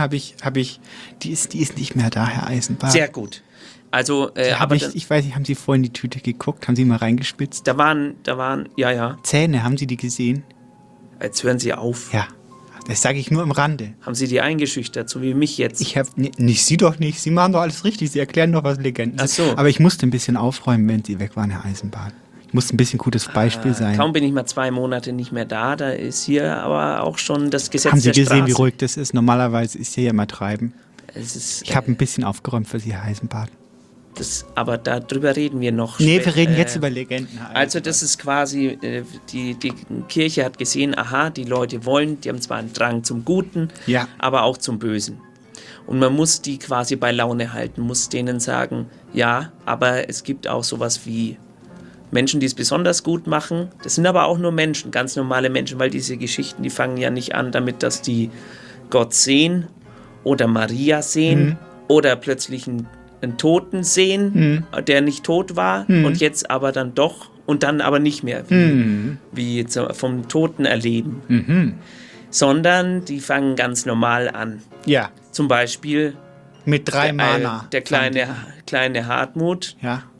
die ist nicht mehr da, Herr Eisenbart. Sehr gut. Also, ich weiß nicht, haben Sie vorhin die Tüte geguckt? Haben Sie mal reingespitzt? Da waren, ja. Zähne, haben Sie die gesehen? Jetzt hören Sie auf. Ja, das sage ich nur am Rande. Haben Sie die eingeschüchtert, so wie mich jetzt? Nicht Sie doch nicht. Sie machen doch alles richtig. Sie erklären doch, was Legenden sind. Ach so. Aber ich musste ein bisschen aufräumen, wenn Sie weg waren, Herr Eisenbart. Ich musste ein bisschen gutes Beispiel sein. Kaum bin ich mal 2 Monate nicht mehr da. Da ist hier aber auch schon das Gesetz der Straße. Haben Sie gesehen, wie ruhig das ist? Normalerweise ist hier ja immer Treiben. Ich habe ein bisschen aufgeräumt für Sie, Herr Eisenbart. Aber darüber reden wir noch. Nee, wir reden jetzt über Legenden. Also das ist quasi, die Kirche hat gesehen, aha, die Leute die haben zwar einen Drang zum Guten, aber auch zum Bösen. Und man muss die quasi bei Laune halten, muss denen sagen, ja, aber es gibt auch sowas wie Menschen, die es besonders gut machen. Das sind aber auch nur Menschen, ganz normale Menschen, weil diese Geschichten, die fangen ja nicht an damit, dass die Gott sehen oder Maria sehen oder plötzlich einen Toten sehen, der nicht tot war und jetzt aber dann doch und dann aber nicht mehr, wie vom Toten erleben. Sondern die fangen ganz normal an. Ja. Zum Beispiel mit 3 Mana. Der kleine Hartmut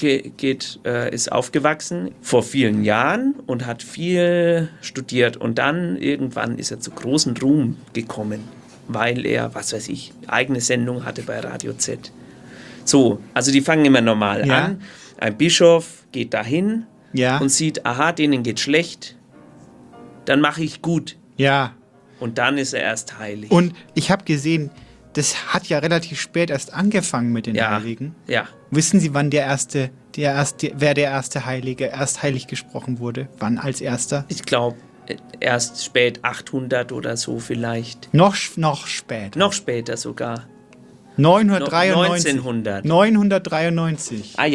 ist aufgewachsen vor vielen Jahren und hat viel studiert und dann irgendwann ist er zu großem Ruhm gekommen, weil er, was weiß ich, eigene Sendung hatte bei Radio Z. So, also die fangen immer normal an. Ein Bischof geht dahin und sieht, aha, denen geht schlecht, dann mache ich gut. Ja. Und dann ist er erst heilig. Und ich habe gesehen, das hat ja relativ spät erst angefangen mit den Heiligen. Ja. Wissen Sie, wann wer der erste Heilige erst heilig gesprochen wurde? Wann als erster? Ich glaube, erst spät 800 oder so vielleicht. Noch später. Noch später sogar. 993. 1900. 993. Ah ja.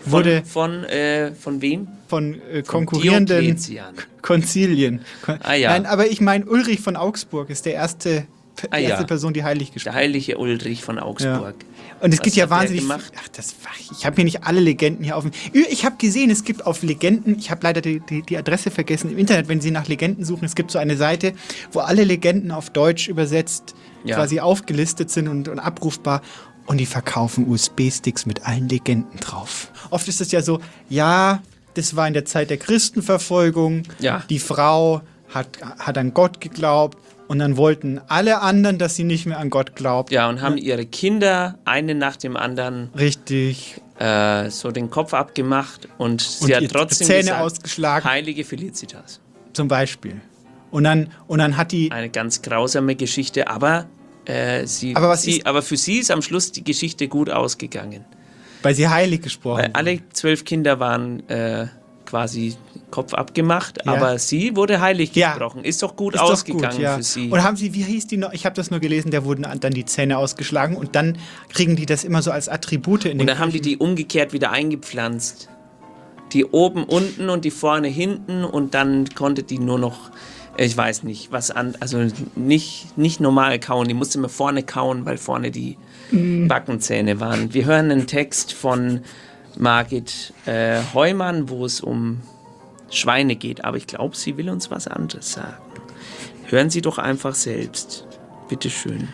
Von wem? Von konkurrierenden Diokletian. Konzilien. Ja. Nein, aber ich meine, Ulrich von Augsburg ist der erste Person, die heilig gesprochen hat. Der heilige Ulrich von Augsburg. Ja. Und es gibt ja wahnsinnig gemacht? Ich habe hier nicht alle Legenden hier auf dem... Ich habe gesehen, es gibt auf Legenden, ich habe leider die Adresse vergessen, im Internet, wenn Sie nach Legenden suchen, es gibt so eine Seite, wo alle Legenden auf Deutsch übersetzt quasi aufgelistet sind und abrufbar. Und die verkaufen USB-Sticks mit allen Legenden drauf. Oft ist es ja so, das war in der Zeit der Christenverfolgung. Ja. Die Frau hat an Gott geglaubt. Und dann wollten alle anderen, dass sie nicht mehr an Gott glaubt. Ja, und haben ihre Kinder, eine nach dem anderen, richtig, so den Kopf abgemacht. Und sie hat trotzdem Zähne gesagt, ausgeschlagen. Heilige Felicitas. Zum Beispiel. Und dann hat die... Eine ganz grausame Geschichte, aber für sie ist am Schluss die Geschichte gut ausgegangen. Weil sie heilig gesprochen Weil alle 12 Kinder waren quasi Kopf abgemacht, aber sie wurde heilig gesprochen. Ist doch gut ausgegangen für sie. Und haben sie, wie hieß die noch? Ich habe das nur gelesen, da wurden dann die Zähne ausgeschlagen und dann kriegen die das immer so als Attribute in den Und dann haben die umgekehrt wieder eingepflanzt. Die oben, unten und die vorne, hinten und dann konnte die nur noch, ich weiß nicht, also nicht normal kauen. Die musste immer vorne kauen, weil vorne die Backenzähne waren. Wir hören einen Text von Margit Heumann, wo es um Schweine geht, aber ich glaube, sie will uns was anderes sagen. Hören Sie doch einfach selbst. Bitte schön.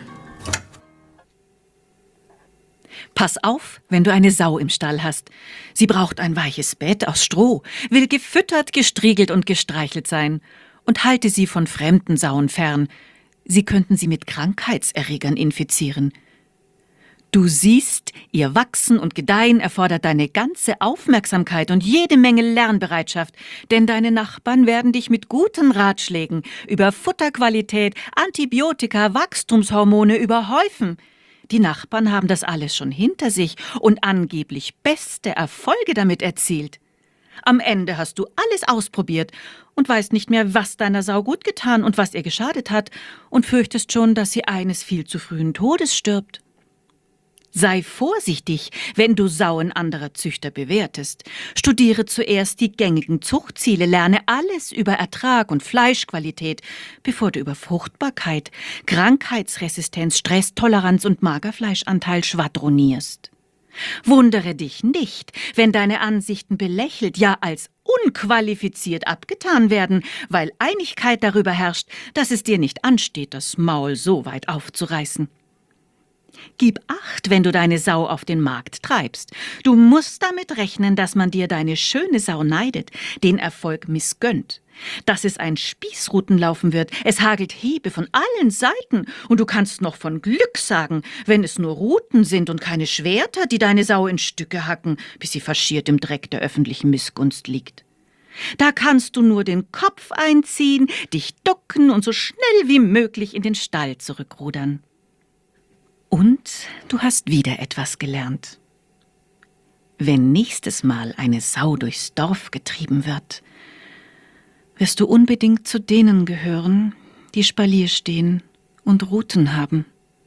Pass auf, wenn du eine Sau im Stall hast. Sie braucht ein weiches Bett aus Stroh, will gefüttert, gestriegelt und gestreichelt sein. Und halte sie von fremden Sauen fern. Sie könnten sie mit Krankheitserregern infizieren. Du siehst, ihr Wachsen und Gedeihen erfordert deine ganze Aufmerksamkeit und jede Menge Lernbereitschaft, denn deine Nachbarn werden dich mit guten Ratschlägen über Futterqualität, Antibiotika, Wachstumshormone überhäufen. Die Nachbarn haben das alles schon hinter sich und angeblich beste Erfolge damit erzielt. Am Ende hast du alles ausprobiert und weißt nicht mehr, was deiner Sau gut getan und was ihr geschadet hat und fürchtest schon, dass sie eines viel zu frühen Todes stirbt. Sei vorsichtig, wenn du Sauen anderer Züchter bewertest. Studiere zuerst die gängigen Zuchtziele, lerne alles über Ertrag und Fleischqualität, bevor du über Fruchtbarkeit, Krankheitsresistenz, Stresstoleranz und Magerfleischanteil schwadronierst. Wundere dich nicht, wenn deine Ansichten belächelt, ja als unqualifiziert abgetan werden, weil Einigkeit darüber herrscht, dass es dir nicht ansteht, das Maul so weit aufzureißen. Gib Acht, wenn du deine Sau auf den Markt treibst. Du musst damit rechnen, dass man dir deine schöne Sau neidet, den Erfolg missgönnt. Dass es ein Spießruten laufen wird, es hagelt Hiebe von allen Seiten und du kannst noch von Glück sagen, wenn es nur Ruten sind und keine Schwerter, die deine Sau in Stücke hacken, bis sie faschiert im Dreck der öffentlichen Missgunst liegt. Da kannst du nur den Kopf einziehen, dich ducken und so schnell wie möglich in den Stall zurückrudern. Und du hast wieder etwas gelernt. Wenn nächstes Mal eine Sau durchs Dorf getrieben wird, wirst du unbedingt zu denen gehören, die Spalier stehen und Ruten haben.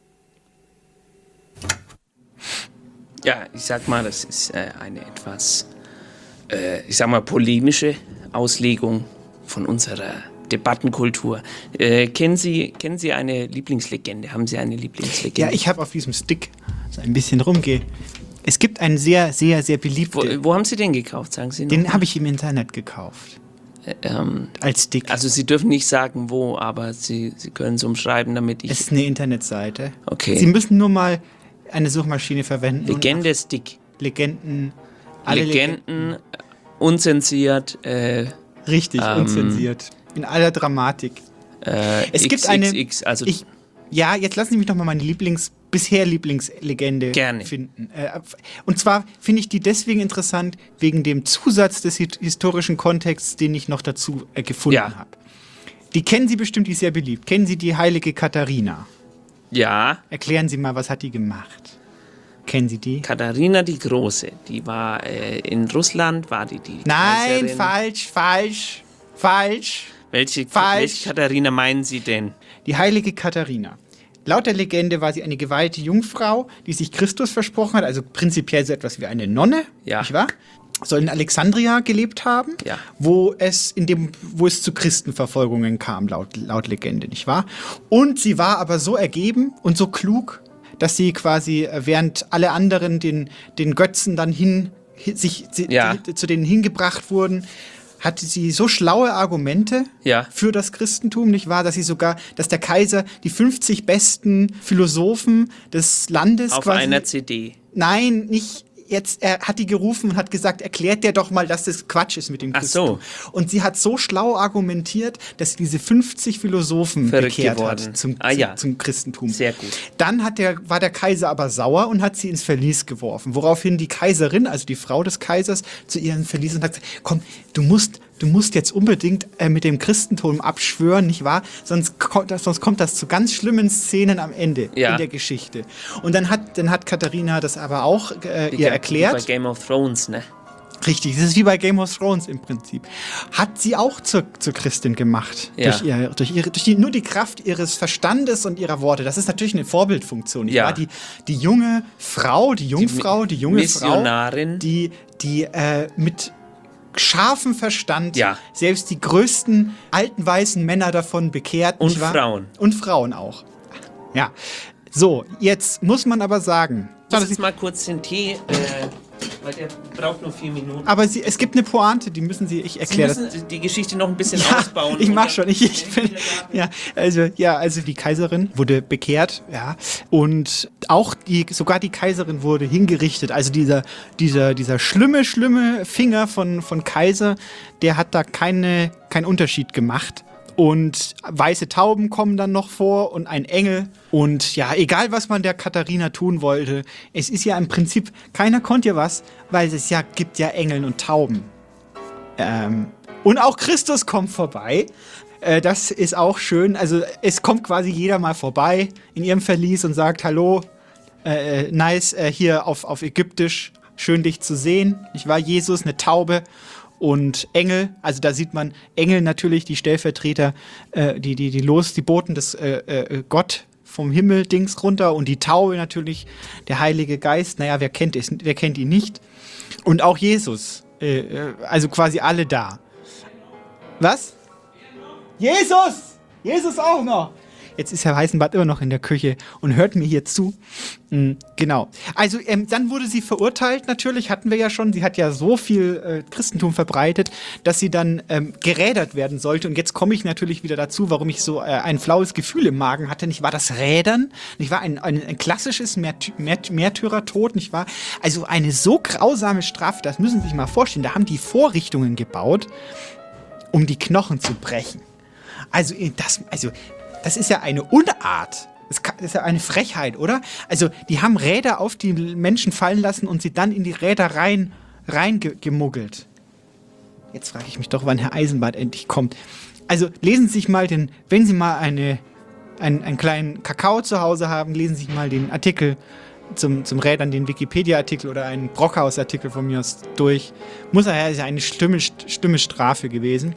Ja, ich sag mal, das ist eine etwas, polemische Auslegung von unserer Debattenkultur. Kennen Sie eine Lieblingslegende? Haben Sie eine Lieblingslegende? Ja, ich habe auf diesem Stick so ein bisschen Es gibt einen sehr, sehr, sehr beliebten. Wo haben Sie den gekauft, sagen Sie noch? Den habe ich im Internet gekauft. Als Stick. Also Sie dürfen nicht sagen, wo, aber Sie können es umschreiben, damit ich... Es ist eine Internetseite. Okay. Sie müssen nur mal eine Suchmaschine verwenden. Legende Stick. Legenden. Legenden, unzensiert. Richtig, unzensiert. In aller Dramatik. Es gibt eine. Also jetzt lassen Sie mich doch mal meine bisher Lieblingslegende finden. Und zwar finde ich die deswegen interessant, wegen dem Zusatz des historischen Kontexts, den ich noch dazu gefunden habe. Die kennen Sie bestimmt, die ist sehr beliebt. Kennen Sie die heilige Katharina? Ja. Erklären Sie mal, was hat die gemacht? Kennen Sie die? Katharina die Große. Die war in Russland, war die Nein, Kaiserin. falsch. Welche Katharina meinen Sie denn? Die heilige Katharina. Laut der Legende war sie eine geweihte Jungfrau, die sich Christus versprochen hat, also prinzipiell so etwas wie eine Nonne, nicht wahr? Soll in Alexandria gelebt haben, wo es zu Christenverfolgungen kam, laut Legende, nicht wahr? Und sie war aber so ergeben und so klug, dass sie quasi, während alle anderen den Götzen dann zu denen hingebracht wurden, hatte sie so schlaue Argumente für das Christentum, nicht wahr, dass der Kaiser die 50 besten Philosophen des Landes auf einer CD. Nein, nicht. Jetzt, er hat die gerufen und hat gesagt, erklärt der doch mal, dass das Quatsch ist mit dem Christentum. Ach so. Und sie hat so schlau argumentiert, dass sie diese 50 Philosophen bekehrt hat zum Christentum. Sehr gut. Dann war der Kaiser aber sauer und hat sie ins Verlies geworfen. Woraufhin die Kaiserin, also die Frau des Kaisers, zu ihren Verlies und hat gesagt, komm, du musst jetzt unbedingt mit dem Christentum abschwören, nicht wahr? Sonst kommt das zu ganz schlimmen Szenen am Ende in der Geschichte. Und dann hat Katharina das aber auch ihr erklärt. Wie bei Game of Thrones, ne? Richtig, das ist wie bei Game of Thrones im Prinzip. Hat sie auch zur Christin gemacht. Durch nur die Kraft ihres Verstandes und ihrer Worte. Das ist natürlich eine Vorbildfunktion. Nicht wahr? Die junge Frau, die Missionarin. die mit scharfem Verstand selbst die größten alten weißen Männer davon bekehrt. Und Frauen. Und Frauen auch. Ja. So, jetzt muss man aber sagen. Ich muss jetzt mal kurz den Tee, weil der braucht nur 4 Minuten. Aber es gibt eine Pointe, ich erkläre das. Sie müssen die Geschichte noch ein bisschen ausbauen. Ich mach schon. Also die Kaiserin wurde bekehrt, und auch sogar die Kaiserin wurde hingerichtet. Also dieser schlimme Finger von Kaiser, der hat da keinen Unterschied gemacht. Und weiße Tauben kommen dann noch vor und ein Engel. Und ja, egal was man der Katharina tun wollte, es ist ja im Prinzip, keiner konnte ja was, weil es gibt ja Engel und Tauben. Und auch Christus kommt vorbei. Das ist auch schön. Also es kommt quasi jeder mal vorbei in ihrem Verlies und sagt, hallo, nice, hier auf Ägyptisch, schön dich zu sehen. Ich war Jesus, eine Taube. Und Engel, also da sieht man Engel natürlich, die Stellvertreter, die Boten des Gott vom Himmel Dings runter, und die Taube natürlich, der Heilige Geist, naja, wer kennt ihn nicht? Und auch Jesus, also quasi alle da. Was? Jesus! Jesus auch noch! Jetzt ist Herr Heisenbart immer noch in der Küche und hört mir hier zu. Genau. Also dann wurde sie verurteilt, natürlich, hatten wir ja schon. Sie hat ja so viel Christentum verbreitet, dass sie dann gerädert werden sollte. Und jetzt komme ich natürlich wieder dazu, warum ich so ein flaues Gefühl im Magen hatte. Nicht wahr, das Rädern? Nicht wahr, ein klassisches Märtyrertod, nicht wahr? Also eine so grausame Strafe, das müssen Sie sich mal vorstellen. Da haben die Vorrichtungen gebaut, um die Knochen zu brechen. Also das ist ja eine Unart. Das ist ja eine Frechheit, oder? Also, die haben Räder auf die Menschen fallen lassen und sie dann in die Räder reingemuggelt. Jetzt frage ich mich doch, wann Herr Eisenbart endlich kommt. Also, lesen Sie sich mal wenn Sie mal einen kleinen Kakao zu Hause haben, lesen Sie sich mal den Artikel zum Rädern, den Wikipedia-Artikel oder einen Brockhaus-Artikel von mir aus durch. Ist ja eine schlimme Strafe gewesen.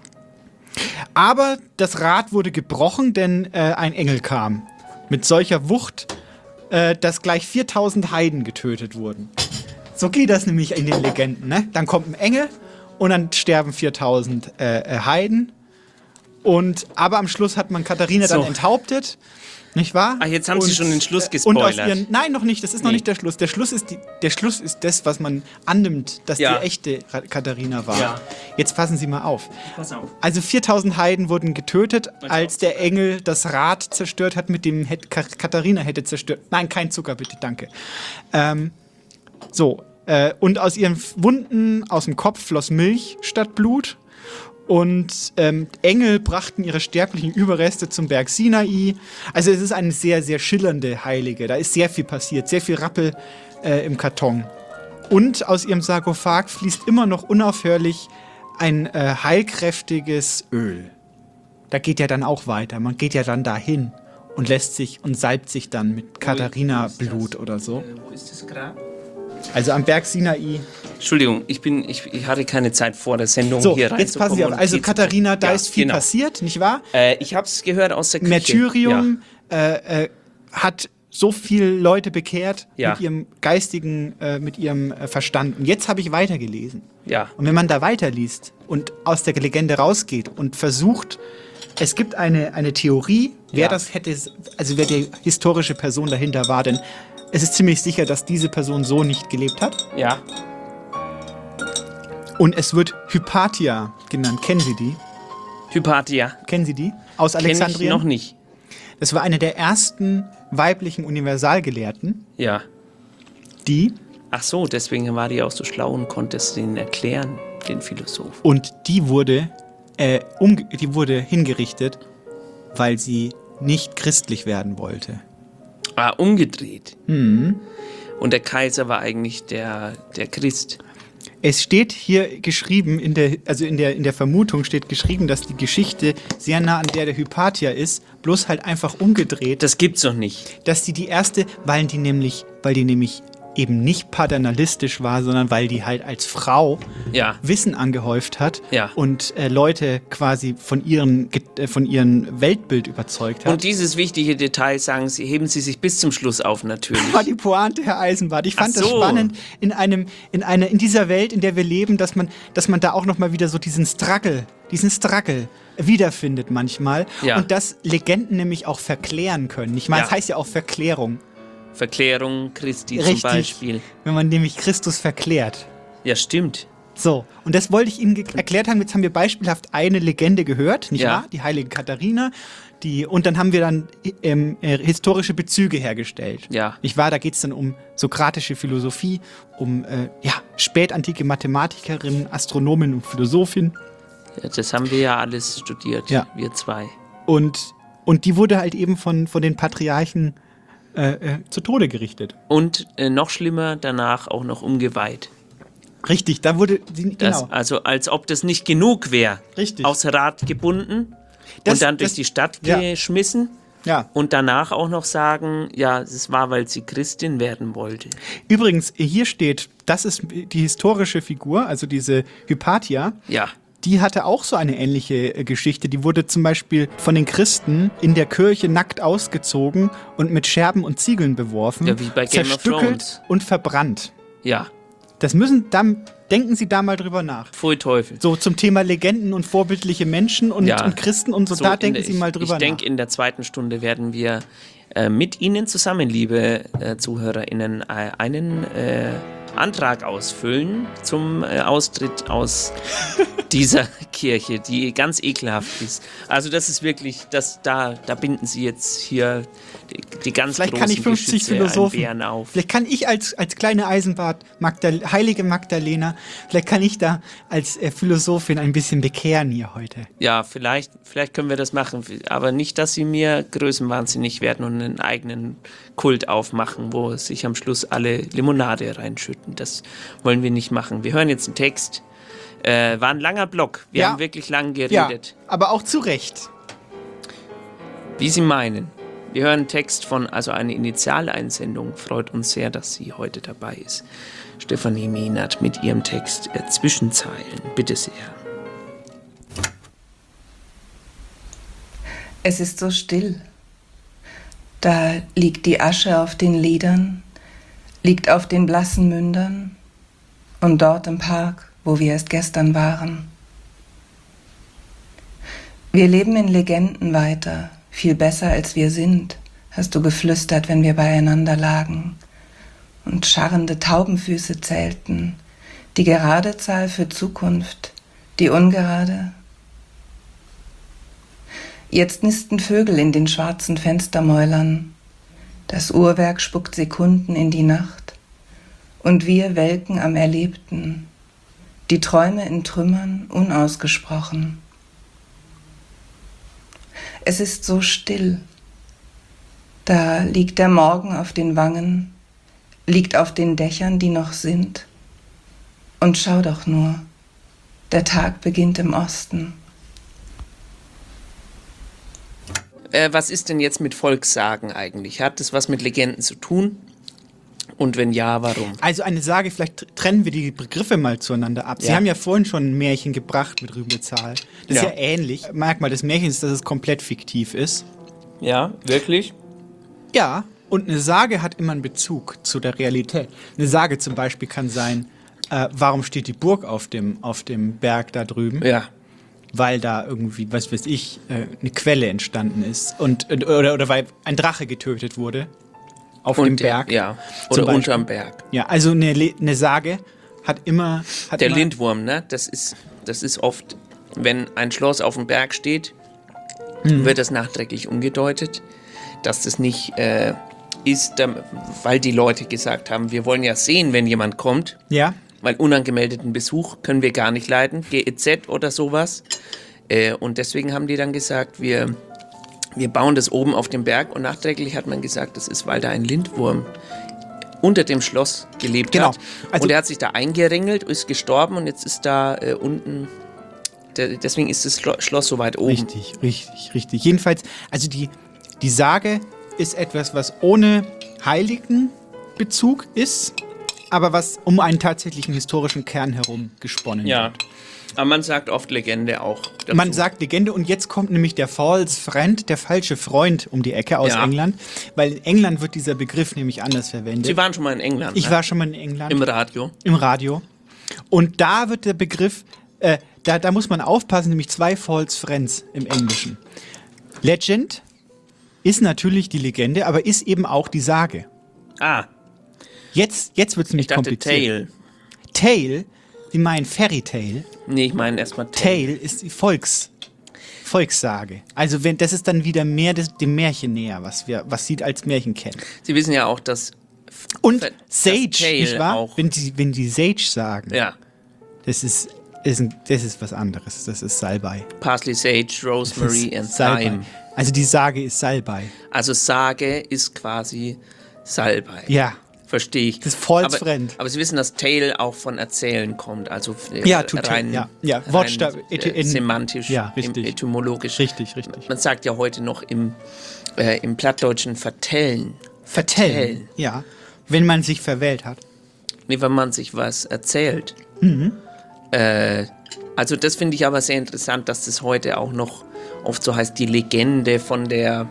Aber das Rad wurde gebrochen, denn ein Engel kam. Mit solcher Wucht, dass gleich 4000 Heiden getötet wurden. So geht das nämlich in den Legenden, ne? Dann kommt ein Engel und dann sterben 4000 Heiden. Aber am Schluss hat man Katharina dann enthauptet. Nicht wahr? Ah, jetzt haben Sie schon den Schluss gespoilert. Nein, noch nicht. Das ist noch nicht der Schluss. Der Schluss ist das, was man annimmt, dass die echte Katharina war. Ja. Jetzt passen Sie mal auf. Pass auf. Also 4000 Heiden wurden getötet, als der Engel das Rad zerstört hat, mit dem Katharina hätte zerstört. Nein, kein Zucker, bitte, danke. Und aus ihren Wunden, aus dem Kopf floss Milch statt Blut. Und Engel brachten ihre sterblichen Überreste zum Berg Sinai. Also es ist eine sehr, sehr schillernde Heilige. Da ist sehr viel passiert, sehr viel Rappel im Karton. Und aus ihrem Sarkophag fließt immer noch unaufhörlich ein heilkräftiges Öl. Da geht ja dann auch weiter. Man geht ja dann dahin und salbt sich dann mit Katharina-Blut oder so. Wo ist das Grab? Also am Berg Sinai. Entschuldigung, ich hatte keine Zeit vor der Sendung hier rein. Jetzt passen Sie auf. Also Katharina, da ist viel passiert, nicht wahr? Ich habe es gehört aus der Küche. Martyrium, hat so viele Leute bekehrt Ja. mit ihrem geistigen, mit ihrem Verstand. Und jetzt habe ich weitergelesen. Ja. Und wenn man da weiterliest und aus der Legende rausgeht und versucht, es gibt eine Theorie, wer Ja. das hätte, also wer die historische Person dahinter war, denn es ist ziemlich sicher, dass diese Person so nicht gelebt hat. Ja. Und es wird Hypatia genannt. Kennen Sie die? Hypatia. Kennen Sie die? Aus Kenn ich Alexandrien? noch nicht. Das war eine der ersten weiblichen Universalgelehrten, Ja. die, Ach so, deswegen war die auch so schlau und konnte es denen erklären, den Philosophen. und die wurde hingerichtet, weil sie nicht christlich werden wollte. Ah, umgedreht. Mhm. Und der Kaiser war eigentlich der Christ. Es steht hier geschrieben, in der Vermutung steht geschrieben, dass die Geschichte sehr nah an der Hypatia ist, bloß halt einfach umgedreht, Das gibt's doch nicht. dass die erste, weil die nämlich eben nicht paternalistisch war, sondern weil die halt als Frau Ja. Wissen angehäuft hat Ja. und Leute quasi von ihrem Weltbild überzeugt hat. Und dieses wichtige Detail heben Sie sich bis zum Schluss auf, natürlich. War die Pointe, Herr Eisenbart. Ich fand Ach das so. spannend in dieser Welt, in der wir leben, dass man da auch nochmal wieder so diesen Struggle wiederfindet manchmal. Ja. Und dass Legenden nämlich auch verklären können. Ich meine, Ja. es heißt ja auch Verklärung. Verklärung Christi zum Richtig. Beispiel. Wenn man nämlich Christus verklärt. Ja, stimmt. So, und das wollte ich Ihnen erklärt haben. Jetzt haben wir beispielhaft eine Legende gehört, nicht Ja. wahr? Die heilige Katharina. Und dann haben wir dann historische Bezüge hergestellt. Ja. Nicht wahr? Da geht es dann um sokratische Philosophie, um spätantike Mathematikerin, Astronomin und Philosophin. Ja, das haben wir ja alles studiert, Ja. wir zwei. Und die wurde halt eben von den Patriarchen zu Tode gerichtet. Und noch schlimmer, danach auch noch umgeweiht. Richtig, da wurde sie, Das, genau. also als ob das nicht genug wäre. Richtig. Aufs Rad gebunden Das- und dann durch das- die Stadt ja. geschmissen. Ja. Und danach auch noch sagen, ja, es war, weil sie Christin werden wollte. Übrigens, hier steht, das ist die historische Figur, also diese Hypatia. Ja. Die hatte auch so eine ähnliche Geschichte. Die wurde zum Beispiel von den Christen in der Kirche nackt ausgezogen und mit Scherben und Ziegeln beworfen, Ja, wie bei Game of zerstückelt Thrones. und verbrannt. Ja. Denken Sie da mal drüber nach. Pfui Teufel. So zum Thema Legenden und vorbildliche Menschen und Christen und so, da denken Sie mal drüber Ich denke, in der zweiten Stunde werden wir mit Ihnen zusammen, liebe ZuhörerInnen, einen Antrag ausfüllen zum Austritt aus dieser Kirche, die ganz ekelhaft ist. Also das ist wirklich, da binden Sie jetzt hier die ganz Vielleicht großen kann ich 50 Geschütze an Philosophen, Bären auf. vielleicht kann ich als kleine Eisenbart, heilige Magdalena, vielleicht kann ich da als Philosophin ein bisschen bekehren hier heute. Ja, vielleicht können wir das machen, aber nicht, dass Sie mir größenwahnsinnig werden und einen eigenen Kult aufmachen, wo sich am Schluss alle Limonade reinschütten. Das wollen wir nicht machen. Wir hören jetzt einen Text. War ein langer Block. Wir Ja. haben wirklich lang Ja, geredet. aber auch zu Recht. Wie Sie meinen. Wir hören einen Text von, also eine Initialeinsendung. Freut uns sehr, dass sie heute dabei ist. Stefanie Mehnert mit ihrem Text Zwischenzeilen. Bitte sehr. Es ist so still. Da liegt die Asche auf den Lidern, liegt auf den blassen Mündern und dort im Park, wo wir erst gestern waren. Wir leben in Legenden weiter, viel besser als wir sind, hast du geflüstert, wenn wir beieinander lagen und scharrende Taubenfüße zählten, die gerade Zahl für Zukunft, die ungerade. Jetzt nisten Vögel in den schwarzen Fenstermäulern. Das Uhrwerk spuckt Sekunden in die Nacht. Und wir welken am Erlebten. Die Träume in Trümmern unausgesprochen. Es ist so still. Da liegt der Morgen auf den Wangen, liegt auf den Dächern, die noch sind. Und schau doch nur, der Tag beginnt im Osten. Was ist denn jetzt mit Volkssagen eigentlich? Hat das was mit Legenden zu tun? Und wenn ja, warum? Also eine Sage, vielleicht trennen wir die Begriffe mal zueinander ab. Sie Ja. haben ja vorhin schon ein Märchen gebracht mit Rübezahl. Das ist Ja. ja ähnlich. Merkmal des Märchens, dass es komplett fiktiv ist. Ja, wirklich? Ja, und eine Sage hat immer einen Bezug zu der Realität. Eine Sage zum Beispiel kann sein, warum steht die Burg auf dem Berg da drüben? Ja. Weil da irgendwie, was weiß ich, eine Quelle entstanden ist. Oder weil ein Drache getötet wurde auf dem Berg. Ja, oder unterm Berg. Ja, also eine Sage hat immer... Der Lindwurm, ne? Das ist oft, wenn ein Schloss auf dem Berg steht, wird das nachträglich umgedeutet, dass das nicht ist, weil die Leute gesagt haben, wir wollen ja sehen, wenn jemand kommt. Ja. Weil unangemeldeten Besuch können wir gar nicht leiden, GEZ oder sowas. Und deswegen haben die dann gesagt, wir bauen das oben auf dem Berg. Und nachträglich hat man gesagt, das ist, weil da ein Lindwurm unter dem Schloss gelebt hat. Also und er hat sich da eingeringelt, ist gestorben und jetzt ist da unten... Deswegen ist das Schloss so weit oben. Richtig. Jedenfalls, also die Sage ist etwas, was ohne heiligen Bezug ist, aber was um einen tatsächlichen historischen Kern herum gesponnen wird. Aber man sagt oft Legende auch dazu. Man sagt Legende und jetzt kommt nämlich der false friend, der falsche Freund um die Ecke aus England, weil in England wird dieser Begriff nämlich anders verwendet. Sie waren schon mal in England, Ich war schon mal in England. Im Radio. Im Radio. Und da wird der Begriff, da muss man aufpassen, nämlich 2 false friends im Englischen. Legend ist natürlich die Legende, aber ist eben auch die Sage. Jetzt wird es nämlich kompliziert. Tale. Tale, Sie meinen Fairy Tale? Nee, ich meine erstmal Tale ist die Volkssage. Also das ist dann wieder mehr dem Märchen näher, was Sie als Märchen kennen. Sie wissen ja auch, dass... Und Sage, nicht wahr? Auch. Wenn Sie Sage sagen, ja. Das ist was anderes. Das ist Salbei. Parsley, Sage, Rosemary and Thyme. Also die Sage ist Salbei. Also Sage ist quasi Salbei. Ja. Verstehe ich. Das ist false friend. Aber Sie wissen, dass Tale auch von Erzählen kommt. Also rein Wortstab, semantisch, etymologisch. Richtig. Man sagt ja heute noch im Plattdeutschen vertellen. Vertellen, ja. Wenn man sich verwählt hat. Nee, wenn man sich was erzählt. Also das finde ich aber sehr interessant, dass das heute auch noch oft so heißt, die Legende von der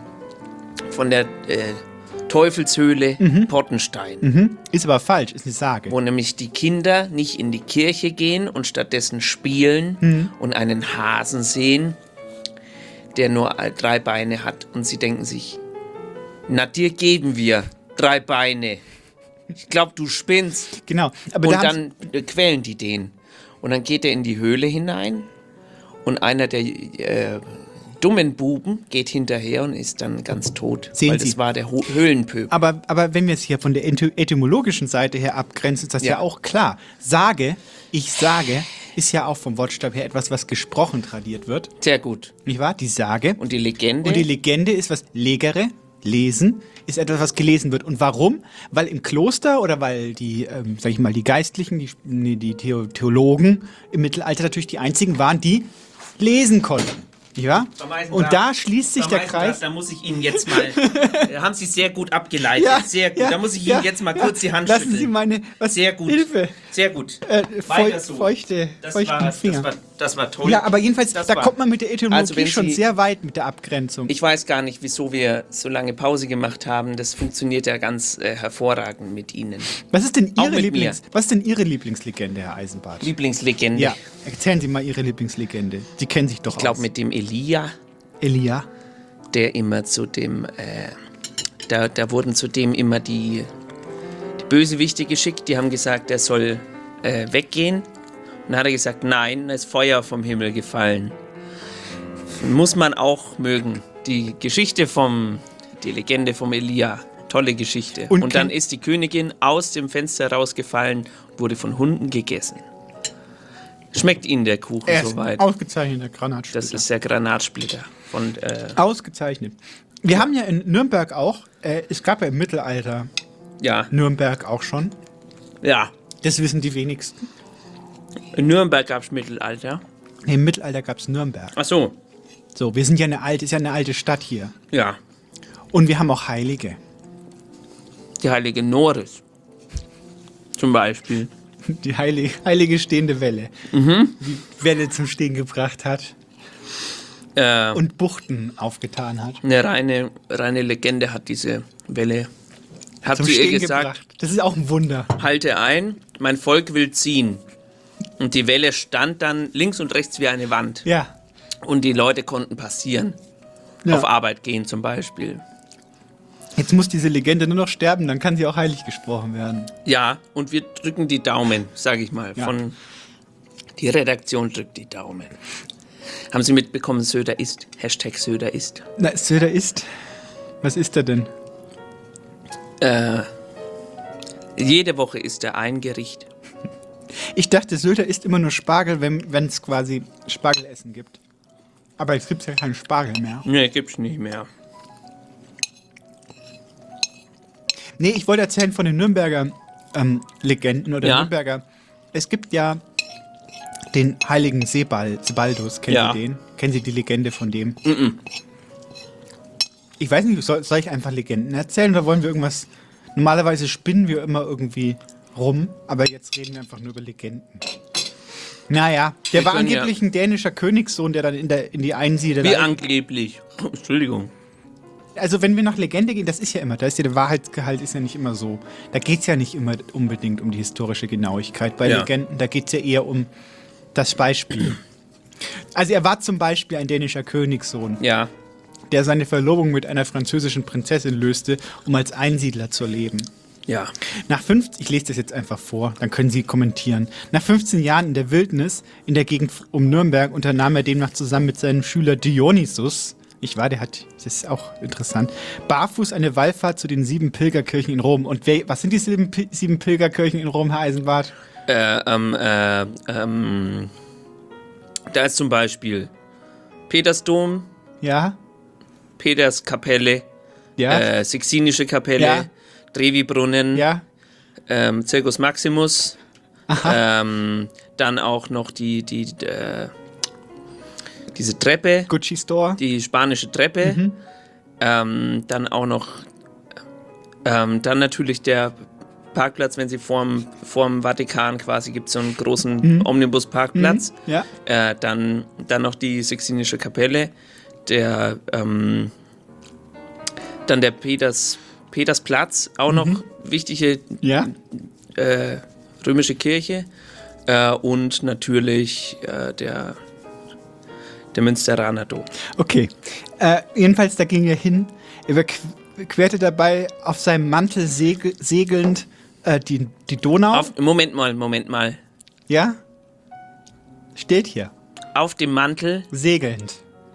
Teufelshöhle Pottenstein. Ist aber falsch, ist eine Sage. Wo nämlich die Kinder nicht in die Kirche gehen und stattdessen spielen und einen Hasen sehen, der nur 3 Beine hat. Und sie denken sich, na dir geben wir 3 Beine. Ich glaube, du spinnst. Genau. Aber und dann quälen die den. Und dann geht er in die Höhle hinein und einer der dummen Buben geht hinterher und ist dann ganz tot. Sehen weil Sie. das war der Höhlenpöbel. Aber wenn wir es hier von der etymologischen Seite her abgrenzen, ist das ja auch klar. Ich sage, ist ja auch vom Wortstab her etwas, was gesprochen tradiert wird. Sehr gut. Nicht wahr? Die Sage. Und die Legende? Und die Legende ist was legere, lesen, ist etwas, was gelesen wird. Und warum? Weil im Kloster oder weil die, die Geistlichen, die Theologen im Mittelalter natürlich die einzigen waren, die lesen konnten. Ja? Und da schließt sich der Kreis. Da muss ich Ihnen jetzt mal, haben Sie sehr gut abgeleitet, sehr gut. Da muss ich Ihnen jetzt mal kurz die Hand Lassen schütteln. Sie meine, sehr gut. Hilfe. Sehr gut. Weiter so. Feuchten Finger. Das war toll. Ja, aber jedenfalls, kommt man mit der Etymologie schon sehr weit mit der Abgrenzung. Ich weiß gar nicht, wieso wir so lange Pause gemacht haben. Das funktioniert ja ganz hervorragend mit Ihnen. Was ist denn Ihre Lieblingslegende, Herr Eisenbart? Lieblingslegende? Ja, erzählen Sie mal Ihre Lieblingslegende. Sie kennen sich doch aus. Ich glaube mit dem Elia. Der immer zu dem, da wurden zu dem immer die Bösewichte geschickt. Die haben gesagt, er soll weggehen. Und dann hat er gesagt, nein, da ist Feuer vom Himmel gefallen. Muss man auch mögen. Die Legende vom Elia. Tolle Geschichte. Und dann ist die Königin aus dem Fenster rausgefallen und wurde von Hunden gegessen. Schmeckt Ihnen der Kuchen soweit? Ausgezeichneter Granatsplitter. Das ist der Granatsplitter. Ausgezeichnet. Wir haben ja in Nürnberg auch, es gab ja im Mittelalter Nürnberg auch schon. Ja. Das wissen die wenigsten. In Nürnberg gab es Mittelalter. Nee, im Mittelalter gab es Nürnberg. Ach so. So, wir sind ja ist ja eine alte Stadt hier. Ja. Und wir haben auch Heilige. Die heilige Noris. Zum Beispiel. Die heilige stehende Welle. Die Welle zum Stehen gebracht hat. und Buchten aufgetan hat. Eine reine Legende hat diese Welle. Hat Zum sie ihr Stehen gesagt, gebracht. Das ist auch ein Wunder. halte ein, mein Volk will ziehen. Und die Welle stand dann links und rechts wie eine Wand. Ja. Und die Leute konnten passieren. Ja. Auf Arbeit gehen zum Beispiel. Jetzt muss diese Legende nur noch sterben, dann kann sie auch heilig gesprochen werden. Ja, und wir drücken die Daumen, sage ich mal. Ja. Die Redaktion drückt die Daumen. Haben Sie mitbekommen, Söder ist? Hashtag Söder ist. Na, Söder ist? Was ist er denn? Jede Woche isst er ein Gericht. Ich dachte, Söder isst immer nur Spargel, wenn es quasi Spargelessen gibt. Aber jetzt gibt es ja keinen Spargel mehr. Nee, gibt's nicht mehr. Nee, ich wollte erzählen von den Nürnberger Legenden oder Nürnberger. Es gibt ja den heiligen Sebaldus. Kennen Sie den? Kennen Sie die Legende von dem? Ich weiß nicht, soll ich einfach Legenden erzählen oder wollen wir irgendwas... Normalerweise spinnen wir immer irgendwie rum, aber jetzt reden wir einfach nur über Legenden. Naja, der war angeblich ein dänischer Königssohn, der dann in die Einsiedler... Wie angeblich? Entschuldigung. Also wenn wir nach Legende gehen, das ist ja immer, da ist ja der Wahrheitsgehalt ist ja nicht immer so. Da geht es ja nicht immer unbedingt um die historische Genauigkeit. Bei Legenden, da geht es ja eher um das Beispiel. Also er war zum Beispiel ein dänischer Königssohn, der seine Verlobung mit einer französischen Prinzessin löste, um als Einsiedler zu leben. Ja. Ich lese das jetzt einfach vor, dann können Sie kommentieren. Nach 15 Jahren in der Wildnis in der Gegend um Nürnberg unternahm er demnach zusammen mit seinem Schüler Dionysus, das ist auch interessant, barfuß eine Wallfahrt zu den 7 Pilgerkirchen in Rom. Und was sind die 7 Pilgerkirchen in Rom, Herr Eisenbart? Da ist zum Beispiel Petersdom, Peterskapelle, Sixtinische Kapelle, Trevi-Brunnen, Circus Maximus, dann auch noch diese Treppe, Gucci Store, die spanische Treppe, dann auch noch, dann natürlich der Parkplatz, wenn Sie vorm Vatikan quasi gibt es so einen großen Omnibus-Parkplatz, dann noch die Sixtinische Kapelle, dann der Petersplatz, auch noch wichtige römische Kirche und natürlich der Münsteraner Dom. Okay, jedenfalls da ging er hin, er überquerte dabei auf seinem Mantel segelnd die Donau. Moment mal. Ja? Steht hier. Auf dem Mantel segelnd.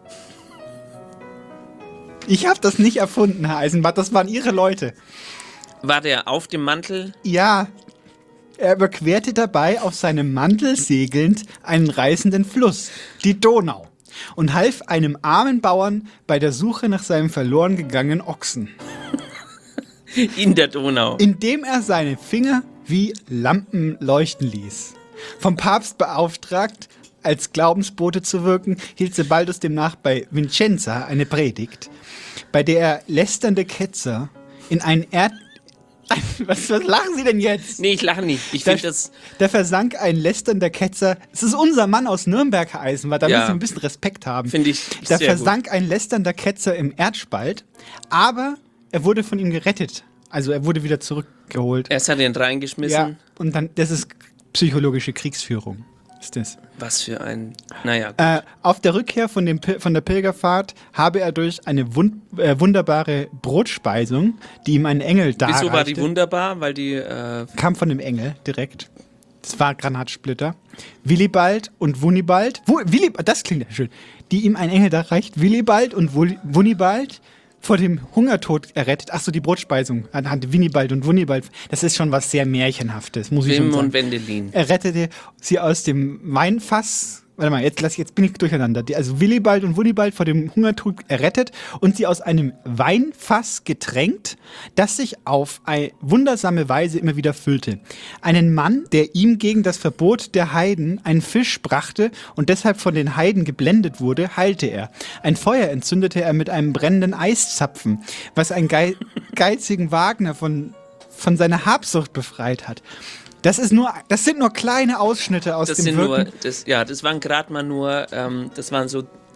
Ich habe das nicht erfunden, Herr Eisenbart, das waren Ihre Leute. War der auf dem Mantel? Ja. Er überquerte dabei auf seinem Mantel segelnd einen reißenden Fluss, die Donau, und half einem armen Bauern bei der Suche nach seinem verloren gegangenen Ochsen. In der Donau. Indem er seine Finger wie Lampen leuchten ließ. Vom Papst beauftragt, als Glaubensbote zu wirken, hielt Sebaldus demnach bei Vicenza eine Predigt, bei der er lästernde Ketzer in einen Was lachen Sie denn jetzt? Nee, ich lache nicht. Ich finde das... Da versank ein lästernder Ketzer. Es ist unser Mann aus Nürnberg, Herr Eisenbart. Da müssen wir ein bisschen Respekt haben. Finde ich Da sehr versank gut. ein lästernder Ketzer im Erdspalt, aber er wurde von ihm gerettet. Also er wurde wieder zurückgeholt. Erst hat er ihn reingeschmissen. Ja, und dann, das ist psychologische Kriegsführung. Ist das. Was für ein... Naja, gut. Auf der Rückkehr von der Pilgerfahrt habe er durch eine wunderbare Brotspeisung, die ihm ein Engel darreichte. Wieso war die wunderbar? Weil die... Kam von dem Engel direkt. Das war Granatsplitter. Willibald und Wunibald. Das klingt ja schön. Die ihm ein Engel darreicht. Willibald und Wunibald vor dem Hungertod errettet. Achso, die Brotspeisung anhand Winibald und Wunibald. Das ist schon was sehr Märchenhaftes, muss ich schon sagen. und Wendelin. Er rettete sie aus dem Weinfass. Warte mal, jetzt bin ich durcheinander. Also Willibald und Wunibald vor dem Hungertod errettet und sie aus einem Weinfass getränkt, das sich auf eine wundersame Weise immer wieder füllte. Einen Mann, der ihm gegen das Verbot der Heiden einen Fisch brachte und deshalb von den Heiden geblendet wurde, heilte er. Ein Feuer entzündete er mit einem brennenden Eiszapfen, was einen geizigen Wagner von seiner Habsucht befreit hat. Das sind nur kleine Ausschnitte aus dem Wirken. Das waren gerade mal nur, das waren so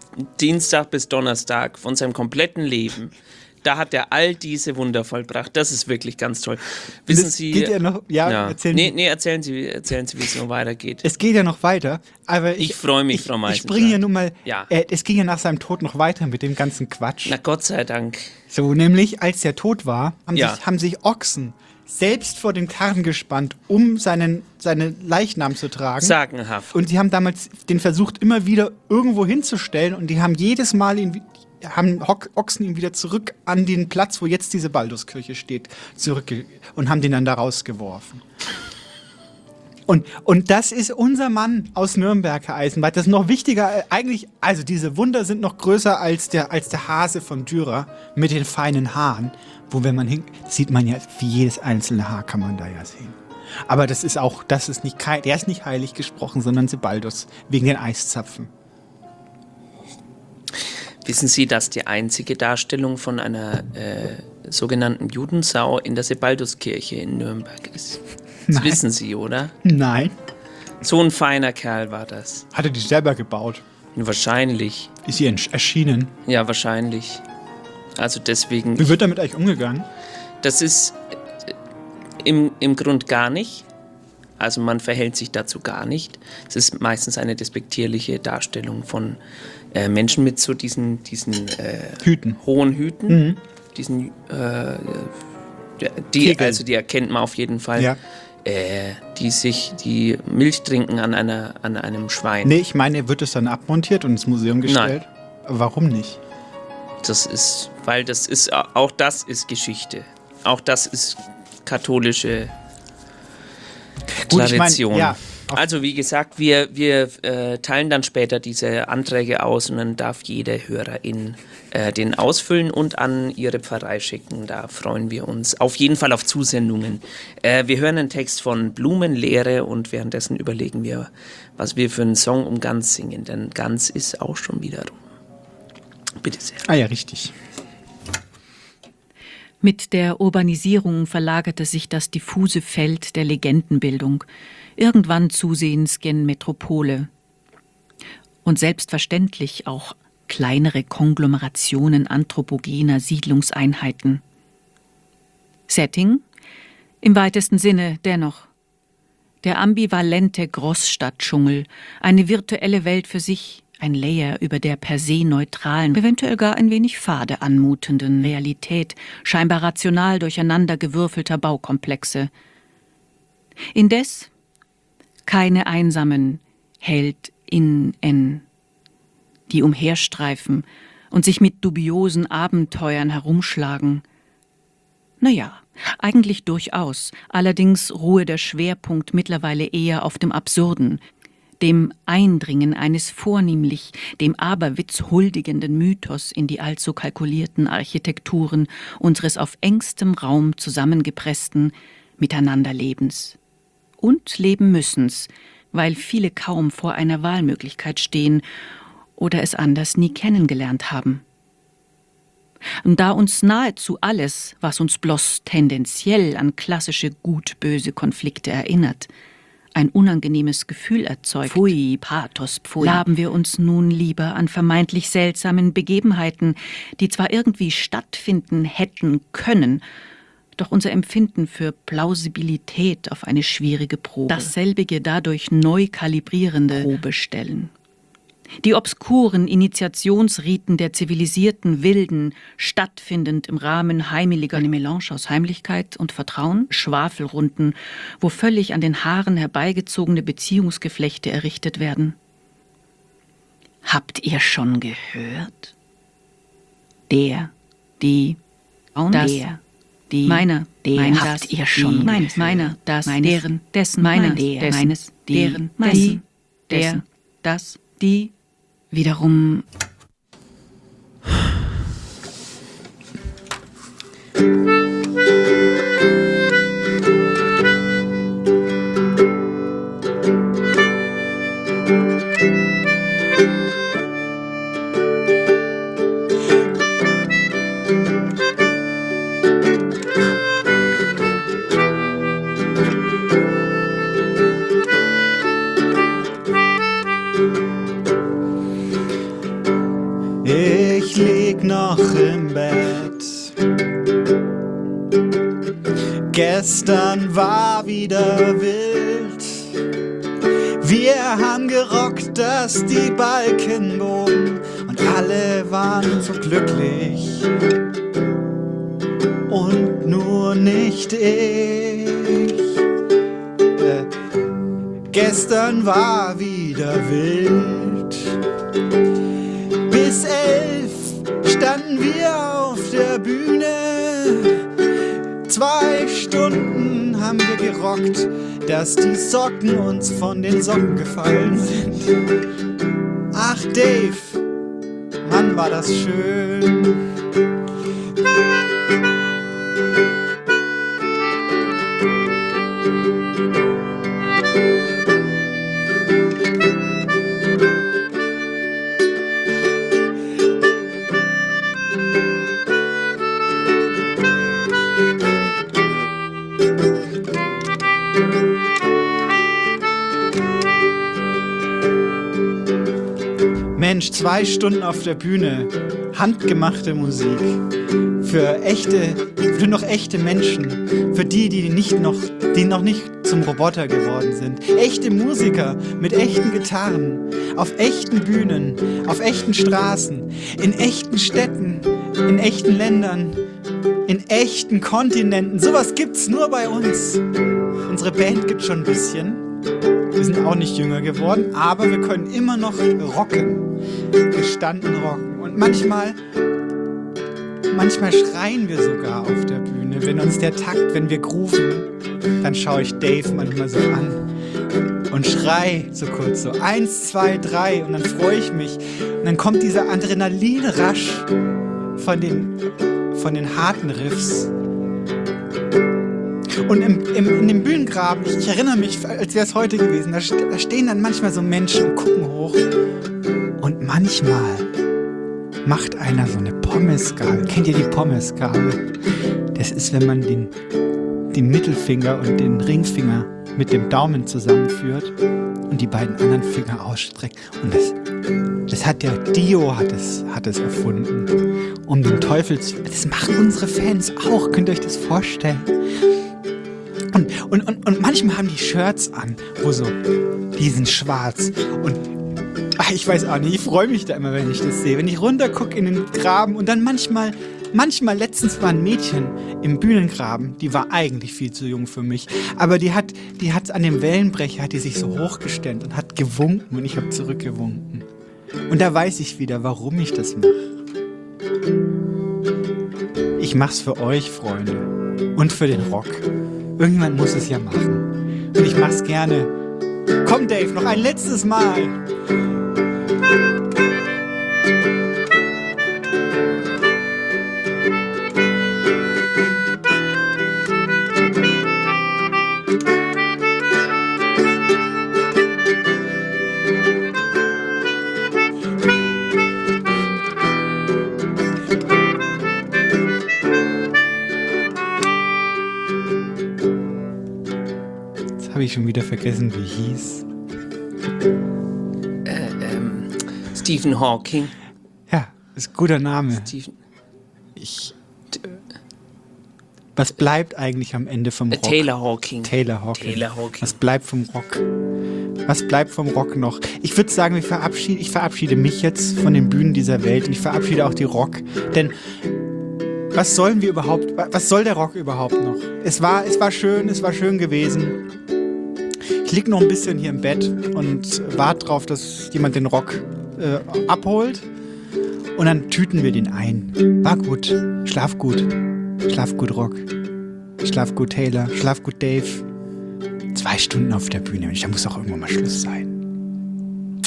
Dienstag bis Donnerstag von seinem kompletten Leben. Da hat er all diese Wunder vollbracht. Das ist wirklich ganz toll. Wissen das Sie... geht ja noch... Ja, erzählen Sie, wie es noch weitergeht. Es geht ja noch weiter, aber ich freue mich, Frau Meisendrath. Ich bringe ja nun mal... Ja. Es ging ja nach seinem Tod noch weiter mit dem ganzen Quatsch. Na Gott sei Dank. So, nämlich, als er tot war, Ja. haben sich Ochsen selbst vor den Karren gespannt, um seinen Leichnam zu tragen. Sagenhaft. Und sie haben damals den versucht, immer wieder irgendwo hinzustellen und die haben jedes Mal Ochsen ihn wieder zurück an den Platz, wo jetzt diese Balduskirche steht, und haben den dann da rausgeworfen. Und das ist unser Mann aus Nürnberg, Herr Eisenbart. Das ist noch wichtiger, eigentlich, also diese Wunder sind noch größer als der Hase von Dürer mit den feinen Haaren, wo wenn man sieht man ja, wie jedes einzelne Haar kann man da ja sehen. Aber der ist nicht heilig gesprochen, sondern Sebaldus, wegen den Eiszapfen. Wissen Sie, dass die einzige Darstellung von einer sogenannten Judensau in der Sebalduskirche in Nürnberg ist? Das Nein. wissen Sie, oder? Nein. So ein feiner Kerl war das. Hat er die selber gebaut? Wahrscheinlich. Ist sie erschienen? Ja, wahrscheinlich. Also deswegen... Wie wird damit eigentlich umgegangen? Das ist im Grund gar nicht. Also man verhält sich dazu gar nicht. Es ist meistens eine despektierliche Darstellung von Menschen mit so diesen Hüten. Hohen Hüten. Mhm. Die erkennt man auf jeden Fall. Ja. Die Milch trinken an einem Schwein. Nee, ich meine, wird es dann abmontiert und ins Museum gestellt? Nein. Warum nicht? Auch das ist Geschichte. Auch das ist katholische Tradition. Ich mein, ja. Also wie gesagt, wir teilen dann später diese Anträge aus und dann darf jede Hörerin den ausfüllen und an ihre Pfarrei schicken. Da freuen wir uns auf jeden Fall auf Zusendungen. Wir hören einen Text von Blumenlehre und währenddessen überlegen wir, was wir für einen Song um Gans singen, denn Gans ist auch schon wieder rum. Bitte sehr. Ah ja, richtig. Mit der Urbanisierung verlagerte sich das diffuse Feld der Legendenbildung irgendwann zusehends gen Metropole. Und selbstverständlich auch kleinere Konglomerationen anthropogener Siedlungseinheiten. Setting? Im weitesten Sinne dennoch. Der ambivalente Großstadtdschungel, eine virtuelle Welt für sich, ein Layer über der per se neutralen, eventuell gar ein wenig fade anmutenden Realität, scheinbar rational durcheinandergewürfelter Baukomplexe. Indes keine einsamen HeldInnen, die umherstreifen und sich mit dubiosen Abenteuern herumschlagen. Naja, eigentlich durchaus, allerdings ruhe der Schwerpunkt mittlerweile eher auf dem Absurden, dem Eindringen eines vornehmlich dem Aberwitz huldigenden Mythos in die allzu kalkulierten Architekturen unseres auf engstem Raum zusammengepressten Miteinanderlebens. Und leben müssen's, weil viele kaum vor einer Wahlmöglichkeit stehen oder es anders nie kennengelernt haben. Und da uns nahezu alles, was uns bloß tendenziell an klassische gut-böse Konflikte erinnert, ein unangenehmes Gefühl erzeugt, Pfui, Pathos, Pfui, laben wir uns nun lieber an vermeintlich seltsamen Begebenheiten, die zwar irgendwie stattfinden hätten können, doch unser Empfinden für Plausibilität auf eine schwierige Probe, dasselbige dadurch neu kalibrierende Probe stellen. Die obskuren Initiationsriten der zivilisierten Wilden, stattfindend im Rahmen heimeliger, eine Melange aus Heimlichkeit und Vertrauen, Schwafelrunden, wo völlig an den Haaren herbeigezogene Beziehungsgeflechte errichtet werden. Habt ihr schon gehört? Der, die, das, die, meiner, der, habt ihr schon gehört? Meiner, das, deren, dessen, meiner, der, meines, deren, dessen, der, das, die, wiederum. Gestern war wieder wild. Wir haben gerockt, dass die Balken bogen und alle waren so glücklich. Und nur nicht ich. Gestern war wieder wild. Bis 11 standen wir auf der Bühne. 2 Stunden haben wir gerockt, dass die Socken uns von den Socken gefallen sind. Ach Dave, Mann, war das schön. Mensch, 2 Stunden auf der Bühne, handgemachte Musik, für noch echte Menschen, für die noch nicht zum Roboter geworden sind. Echte Musiker mit echten Gitarren, auf echten Bühnen, auf echten Straßen, in echten Städten, in echten Ländern, in echten Kontinenten. Sowas gibt's nur bei uns. Unsere Band gibt's schon ein bisschen. Wir sind auch nicht jünger geworden, aber wir können immer noch rocken. Gestanden rocken. Und manchmal schreien wir sogar auf der Bühne. Wenn uns der Takt, wenn wir grooven, dann schaue ich Dave manchmal so an und schrei so kurz so 1, 2, 3 und dann freue ich mich. Und dann kommt dieser Adrenalinrush von den harten Riffs. Und in dem Bühnengraben, ich erinnere mich, als wäre es heute gewesen, da stehen dann manchmal so Menschen und gucken hoch. Und manchmal macht einer so eine Pommesgabel. Kennt ihr die Pommesgabel? Das ist, wenn man den Mittelfinger und den Ringfinger mit dem Daumen zusammenführt und die beiden anderen Finger ausstreckt. Und das hat der Dio hat es erfunden. Um den Teufel zu... Das machen unsere Fans auch. Könnt ihr euch das vorstellen? Und manchmal haben die Shirts an, die sind schwarz. Und ich weiß auch nicht, ich freue mich da immer, wenn ich das sehe. Wenn ich runter gucke in den Graben und dann manchmal, letztens war ein Mädchen im Bühnengraben, die war eigentlich viel zu jung für mich, aber die hat an dem Wellenbrecher, hat die sich so hochgestellt und hat gewunken und ich habe zurückgewunken. Und da weiß ich wieder, warum ich das mache. Ich mach's für euch, Freunde. Und für den Rock. Irgendjemand muss es ja machen. Und ich mach's gerne. Komm, Dave, noch ein letztes Mal. Habe ich schon wieder vergessen, wie hieß. Stephen Hawking. Ja, ist ein guter Name. Was bleibt eigentlich am Ende vom Rock? Taylor Hawking. Taylor Hawking. Was bleibt vom Rock? Was bleibt vom Rock noch? Ich würde sagen, ich verabschiede mich jetzt von den Bühnen dieser Welt und ich verabschiede auch die Rock. Denn was soll der Rock überhaupt noch? Es war schön gewesen. Ich lieg noch ein bisschen hier im Bett und warte drauf, dass jemand den Rock abholt. Und dann tüten wir den ein. War gut. Schlaf gut. Schlaf gut, Rock. Schlaf gut, Taylor. Schlaf gut, Dave. 2 Stunden auf der Bühne. Da muss auch irgendwann mal Schluss sein.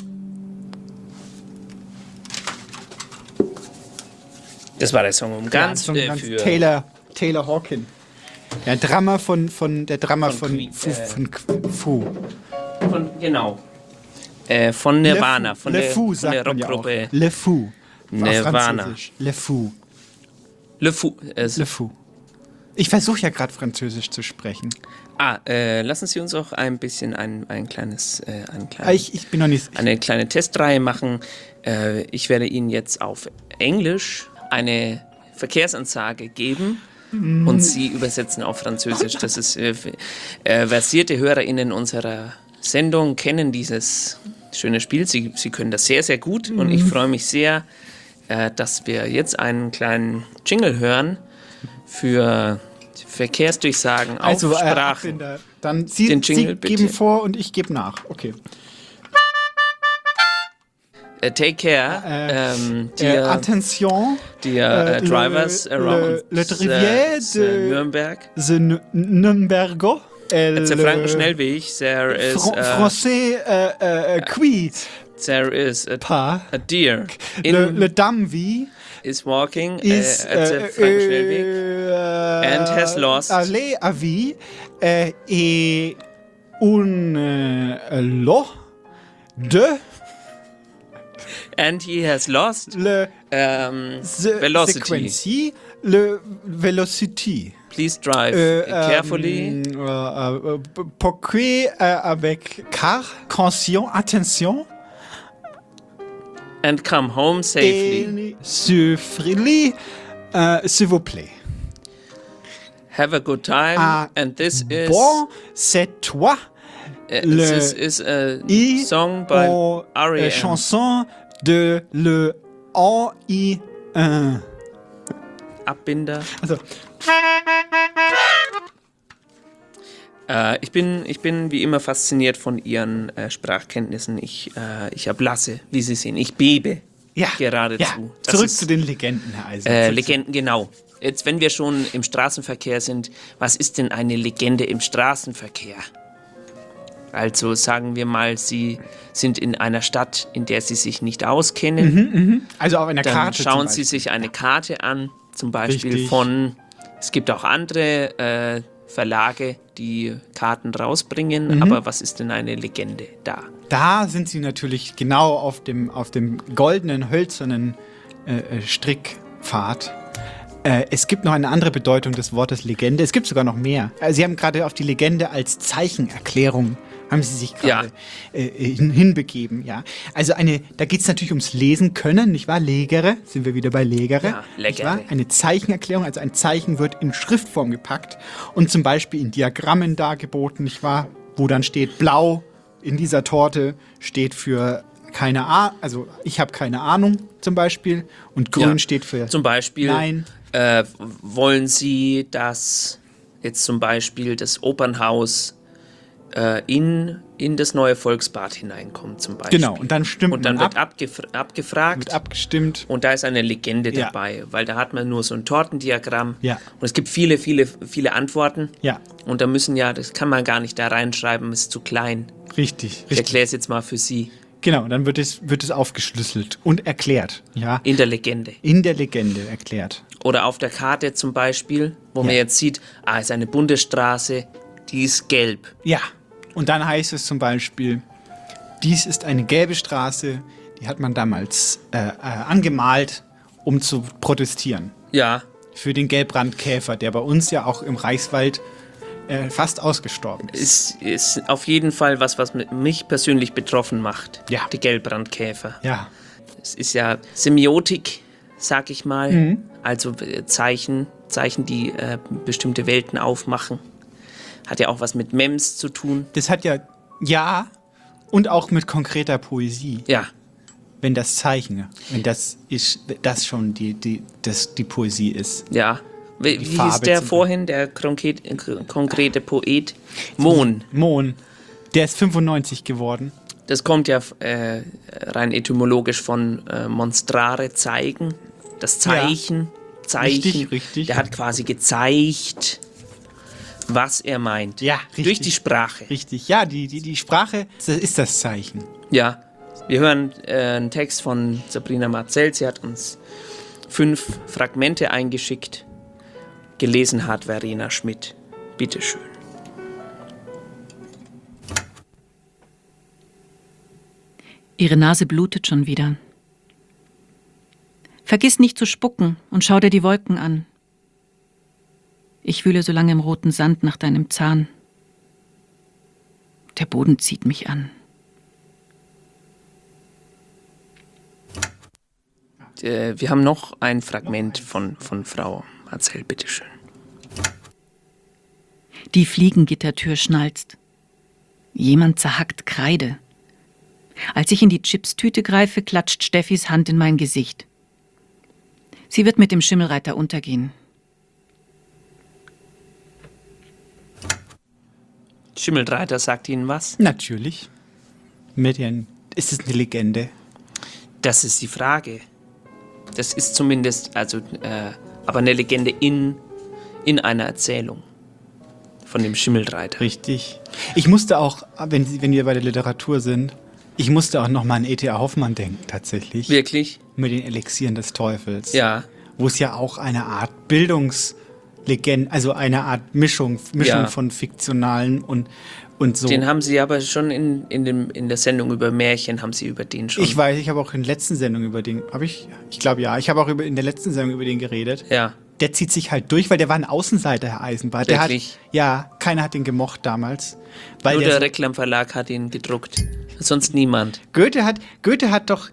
Das war der Song für Taylor Hawking. Der Drummer von Foo. Genau. Von Nirvana. Von der Rockgruppe. Le Fou. Nirvana. Le Fou. Le Fou. Le Fou. Ich versuche ja gerade Französisch zu sprechen. Lassen Sie uns auch ein bisschen eine kleine Testreihe machen. Ich werde Ihnen jetzt auf Englisch eine Verkehrsansage geben und sie übersetzen auf Französisch. Das ist versierte HörerInnen unserer Sendung kennen dieses schöne Spiel. Sie können das sehr, sehr gut und ich freue mich sehr, dass wir jetzt einen kleinen Jingle hören für Verkehrsdurchsagen auf Sprachen. Dann Sie Jingle, geben vor und ich gebe nach. Okay. Take care, attention, drivers around le Rivière de Nürnberg. Nürnbergo. It's a Franken-Schnellweg. There is Français qui. There is a deer Le Damvi is walking at is the Franken-Schnellweg and has lost. Allez à vie et un lot de. And he has lost Le velocity. Le velocity. Please drive carefully. Pourquoi avec car, conscient, attention. And come home safely. S'il vous plaît. Have a good time. And this is. Bon, c'est toi. This is a song by R.E.M. Chanson de le OI1. Abbinder. Also. Ich bin wie immer fasziniert von ihren Sprachkenntnissen. Ich erblasse, wie Sie sehen. Ich bebe geradezu. Ja. Zurück zu den Legenden, Herr Eisen. Legenden, genau. Jetzt, wenn wir schon im Straßenverkehr sind, was ist denn eine Legende im Straßenverkehr? Also sagen wir mal, Sie sind in einer Stadt, in der Sie sich nicht auskennen. Also auf einer Dann Karte. schauen Sie sich eine Karte an, zum Beispiel Richtig. es gibt auch andere Verlage, die Karten rausbringen, aber was ist denn eine Legende da? Da sind Sie natürlich genau auf dem goldenen, hölzernen Strickpfad. Es gibt noch eine andere Bedeutung des Wortes Legende. Es gibt sogar noch mehr. Sie haben gerade auf die Legende als Zeichenerklärung haben Sie sich gerade hinbegeben, ja. Also da geht es natürlich ums Lesen können, nicht wahr? Legere, sind wir wieder bei Legere. Ja, nicht wahr? Legere. Eine Zeichenerklärung, also ein Zeichen wird in Schriftform gepackt und zum Beispiel in Diagrammen dargeboten, nicht wahr? Wo dann steht, blau in dieser Torte steht für keine Ahnung, also ich habe keine Ahnung zum Beispiel und grün steht für zum Beispiel nein. Wollen Sie, dass jetzt zum Beispiel das Opernhaus in das neue Volksbad hineinkommt zum Beispiel. Genau, und dann stimmt und dann man wird abgefragt. Wird abgestimmt. Und da ist eine Legende dabei, weil da hat man nur so ein Tortendiagramm. Ja. Und es gibt viele, viele, viele Antworten. Ja. Und da das kann man gar nicht da reinschreiben, ist zu klein. Richtig. Ich erkläre es jetzt mal für Sie. Genau, dann wird es aufgeschlüsselt und erklärt. Ja. In der Legende. In der Legende erklärt. Oder auf der Karte zum Beispiel, wo man jetzt sieht, ist eine Bundesstraße, die ist gelb. Ja. Und dann heißt es zum Beispiel, dies ist eine gelbe Straße, die hat man damals angemalt, um zu protestieren. Ja. Für den Gelbrandkäfer, der bei uns ja auch im Reichswald fast ausgestorben ist. Ist auf jeden Fall was mich persönlich betroffen macht. Ja. Die Gelbrandkäfer. Ja. Es ist ja Semiotik, sag ich mal. Also Zeichen, die bestimmte Welten aufmachen. Hat ja auch was mit Mems zu tun. Das hat und auch mit konkreter Poesie. Ja. Wenn das Zeichen, wenn das schon die Poesie ist. Ja. Wie hieß der vorhin, der konkrete Poet? Mohn. Der ist 95 geworden. Das kommt ja rein etymologisch von monstrare, zeigen. Das Zeichen. Ja. Zeichen. Richtig. Der hat quasi gezeigt, was er meint. Ja, richtig. Durch die Sprache. Richtig. Ja, die Sprache ist das Zeichen. Ja. Wir hören einen Text von Sabrina Marcel. Sie hat uns 5 Fragmente eingeschickt. Gelesen hat Verena Schmidt. Bitteschön. Ihre Nase blutet schon wieder. Vergiss nicht zu spucken und schau dir die Wolken an. Ich wühle so lange im roten Sand nach deinem Zahn. Der Boden zieht mich an. Wir haben noch ein Fragment von Frau Marcel, bitteschön. Die Fliegengittertür schnalzt. Jemand zerhackt Kreide. Als ich in die Chipstüte greife, klatscht Steffis Hand in mein Gesicht. Sie wird mit dem Schimmelreiter untergehen. Schimmelreiter sagt Ihnen was? Natürlich. Ist es eine Legende? Das ist die Frage. Das ist zumindest, aber eine Legende in einer Erzählung von dem Schimmelreiter. Richtig. Ich musste auch, wenn wir bei der Literatur sind, ich musste auch nochmal an E.T.A. Hoffmann denken, tatsächlich. Wirklich? Mit den Elixieren des Teufels. Ja. Wo es ja auch eine Art Bildungslegende, also eine Art Mischung von fiktionalen und so. Den haben Sie aber schon in der Sendung über Märchen, haben Sie über den schon. Ich weiß, ich habe auch in der letzten Sendung über den, ich glaube ja, ich habe auch in der letzten Sendung über den geredet. Ja. Der zieht sich halt durch, weil der war ein Außenseiter, Herr Eisenbart. Wirklich? Keiner hat den gemocht damals. Nur der Reklam Verlag hat ihn gedruckt. Sonst niemand. Goethe hat doch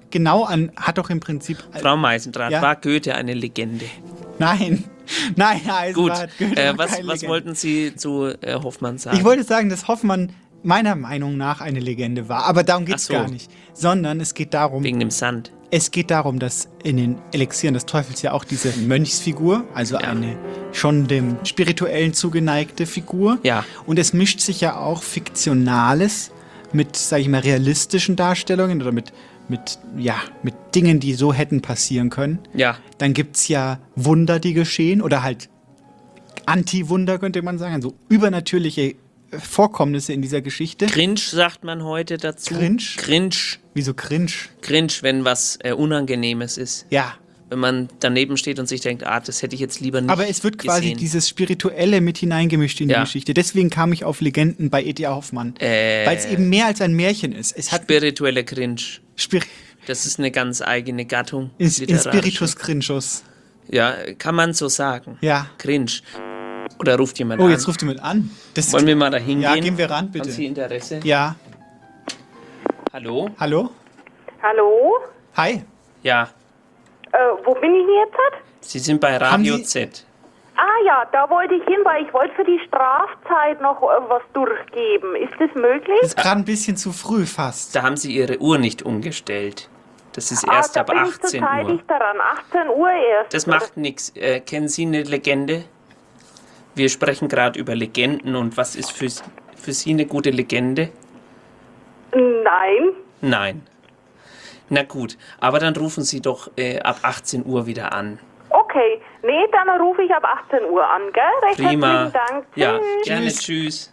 im Prinzip... Frau Meisendrath, war Goethe eine Legende? Nein, Herr Eisenbart. Gut, was wollten Sie zu Hoffmann sagen? Ich wollte sagen, dass Hoffmann meiner Meinung nach eine Legende war. Aber darum geht es gar nicht. Sondern es geht darum... Wegen dem Sand. Es geht darum, dass in den Elixieren des Teufels ja auch diese Mönchsfigur, also eine schon dem Spirituellen zugeneigte Figur. Ja. Und es mischt sich ja auch Fiktionales mit, sag ich mal, realistischen Darstellungen oder mit Dingen, die so hätten passieren können. Ja. Dann gibt es ja Wunder, die geschehen oder halt Anti-Wunder, könnte man sagen, also übernatürliche Vorkommnisse in dieser Geschichte. Cringe sagt man heute dazu. Cringe? Wieso Cringe? Cringe, wenn was Unangenehmes ist. Ja. Wenn man daneben steht und sich denkt, das hätte ich jetzt lieber nicht Aber es wird quasi gesehen. Dieses Spirituelle mit hineingemischt in die Geschichte. Deswegen kam ich auf Legenden bei E.T.A. Hoffmann. Weil es eben mehr als ein Märchen ist. Es hat spirituelle Cringe. Das ist eine ganz eigene Gattung. In Spiritus Cringeus. Ja, kann man so sagen. Ja. Cringe. Oder ruft jemand an? Oh, jetzt ruft jemand an. Wollen wir mal da hingehen? Ja, gehen wir ran, bitte. Haben Sie Interesse? Ja. Hallo? Hallo? Hallo? Hi. Ja. Wo bin ich jetzt? Sie sind bei Radio Z. Ah ja, da wollte ich hin, weil ich wollte für die Strafzeit noch was durchgeben. Ist das möglich? Das ist gerade ein bisschen zu früh fast. Da haben Sie Ihre Uhr nicht umgestellt. Das ist erst ab 18 Uhr. Da bin ich zeitig daran. 18 Uhr erst. Das macht nichts. Kennen Sie eine Legende? Wir sprechen gerade über Legenden und was ist für Sie eine gute Legende? Nein. Nein. Na gut, aber dann rufen Sie doch ab 18 Uhr wieder an. Okay, nee, dann rufe ich ab 18 Uhr an, gell? Recht Prima. herzlichen Dank. Ja, gerne, tschüss.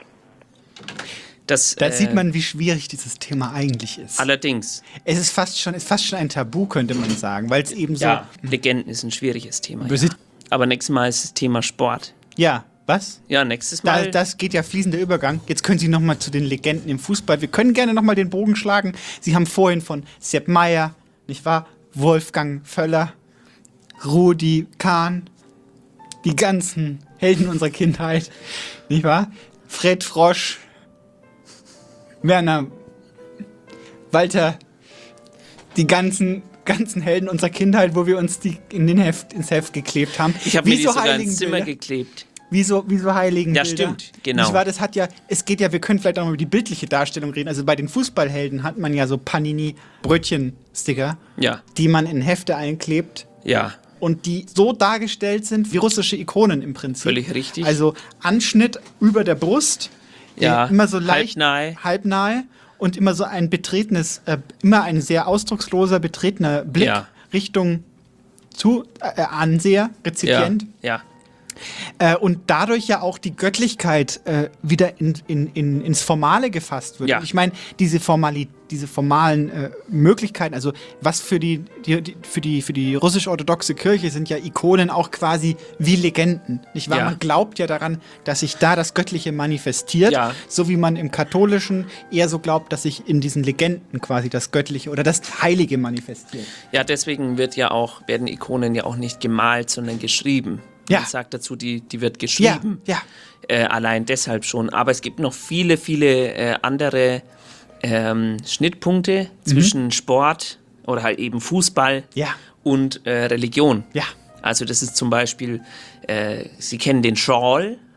Da sieht man, wie schwierig dieses Thema eigentlich ist. Allerdings. Es ist fast schon ein Tabu, könnte man sagen, weil es eben so... Ja, Legenden ist ein schwieriges Thema. Ja. Aber nächstes Mal ist das Thema Sport. Ja, was? Ja, nächstes Mal. Das geht ja fließender Übergang. Jetzt können Sie nochmal zu den Legenden im Fußball. Wir können gerne nochmal den Bogen schlagen. Sie haben vorhin von Sepp Maier, nicht wahr? Wolfgang Völler, Rudi Kahn, die ganzen Helden unserer Kindheit, nicht wahr? Fred Frosch, Werner, Walter, die ganzen Helden unserer Kindheit, wo wir uns die ins Heft geklebt haben. Ich habe mir die sogar ins Zimmer geklebt. Wie so Heiligenbilder. Ja, stimmt, genau. Nicht wahr? Wir können vielleicht auch noch über die bildliche Darstellung reden. Also bei den Fußballhelden hat man ja so Panini-Brötchen-Sticker, die man in Hefte einklebt. Ja. Und die so dargestellt sind wie russische Ikonen im Prinzip. Völlig richtig. Also Anschnitt über der Brust, immer so leicht halbnahe und immer so ein betretenes, immer ein sehr ausdrucksloser, betretener Blick Richtung Anseher, Rezipient. Ja. Und dadurch ja auch die Göttlichkeit wieder ins Formale gefasst wird. Ja. Und ich meine, diese formalen Möglichkeiten, also was für die russisch-orthodoxe Kirche sind ja Ikonen auch quasi wie Legenden. Nicht wahr? Ja. Man glaubt ja daran, dass sich da das Göttliche manifestiert, so wie man im Katholischen eher so glaubt, dass sich in diesen Legenden quasi das Göttliche oder das Heilige manifestiert. Ja, deswegen werden Ikonen ja auch nicht gemalt, sondern geschrieben. Man sagt dazu, die wird geschrieben. Ja. Allein deshalb schon. Aber es gibt noch viele, viele andere Schnittpunkte zwischen Sport oder halt eben Fußball und Religion. Ja. Also das ist zum Beispiel, Sie kennen den Schal.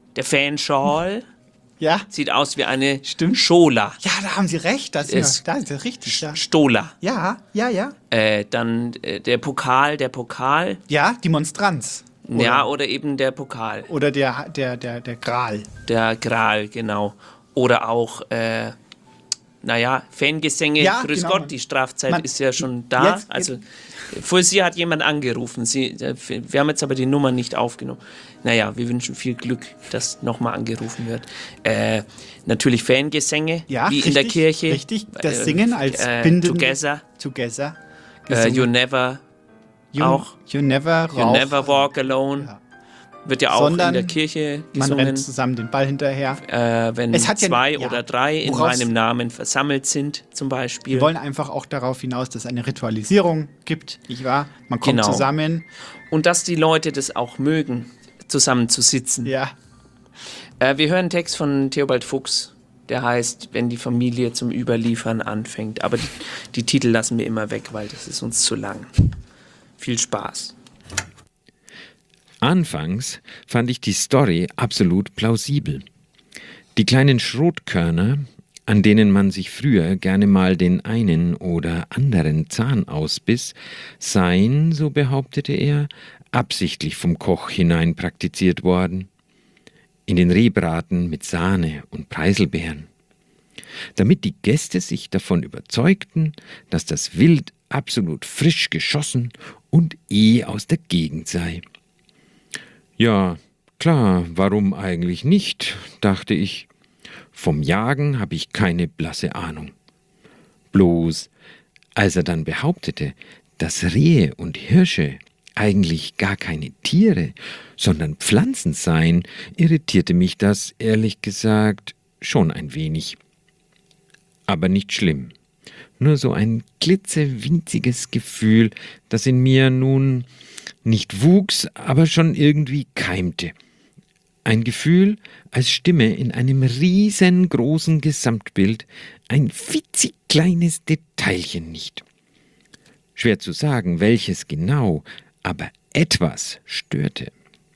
Der Fanschal Ja. sieht aus wie eine Schola. Ja, da haben Sie recht. Das ist richtig. Ja. Stola. Ja. Dann der Pokal. Ja, die Monstranz. Ja, oder eben der Pokal. Oder der Gral. Der Gral, genau. Oder auch, Fangesänge. Ja, Grüß genau, Gott, die Strafzeit ist ja schon da. Vor Sie hat jemand angerufen. Wir haben jetzt aber die Nummer nicht aufgenommen. Wir wünschen viel Glück, dass nochmal angerufen wird. Natürlich Fangesänge, wie in der Kirche. Richtig, das Singen als bindende... Together. Gesungen. You Never auch. You Never Walk Alone. Ja. Wird ja auch in der Kirche gesungen. Man rennt zusammen den Ball hinterher. Wenn zwei oder drei in meinem Namen versammelt sind, zum Beispiel. Wir wollen einfach auch darauf hinaus, dass es eine Ritualisierung gibt, nicht wahr? Man kommt zusammen. Und dass die Leute das auch mögen, zusammen zu sitzen. Ja. Wir hören einen Text von Theobald Fuchs, der heißt, wenn die Familie zum Überliefern anfängt. Aber die Titel lassen wir immer weg, weil das ist uns zu lang. Viel Spaß. Anfangs fand ich die Story absolut plausibel. Die kleinen Schrotkörner, an denen man sich früher gerne mal den einen oder anderen Zahn ausbiss, seien, so behauptete er, absichtlich vom Koch hinein praktiziert worden. In den Rehbraten mit Sahne und Preiselbeeren. Damit die Gäste sich davon überzeugten, dass das Wild absolut frisch geschossen und aus der Gegend sei. Ja, klar, warum eigentlich nicht, dachte ich. Vom Jagen habe ich keine blasse Ahnung. Bloß, als er dann behauptete, dass Rehe und Hirsche eigentlich gar keine Tiere, sondern Pflanzen seien, irritierte mich das, ehrlich gesagt, schon ein wenig. Aber nicht schlimm. Nur so ein klitzewinziges Gefühl, das in mir nun nicht wuchs, aber schon irgendwie keimte. Ein Gefühl, als stimme in einem riesengroßen Gesamtbild ein fitzekleines Detailchen nicht. Schwer zu sagen, welches genau, aber etwas störte.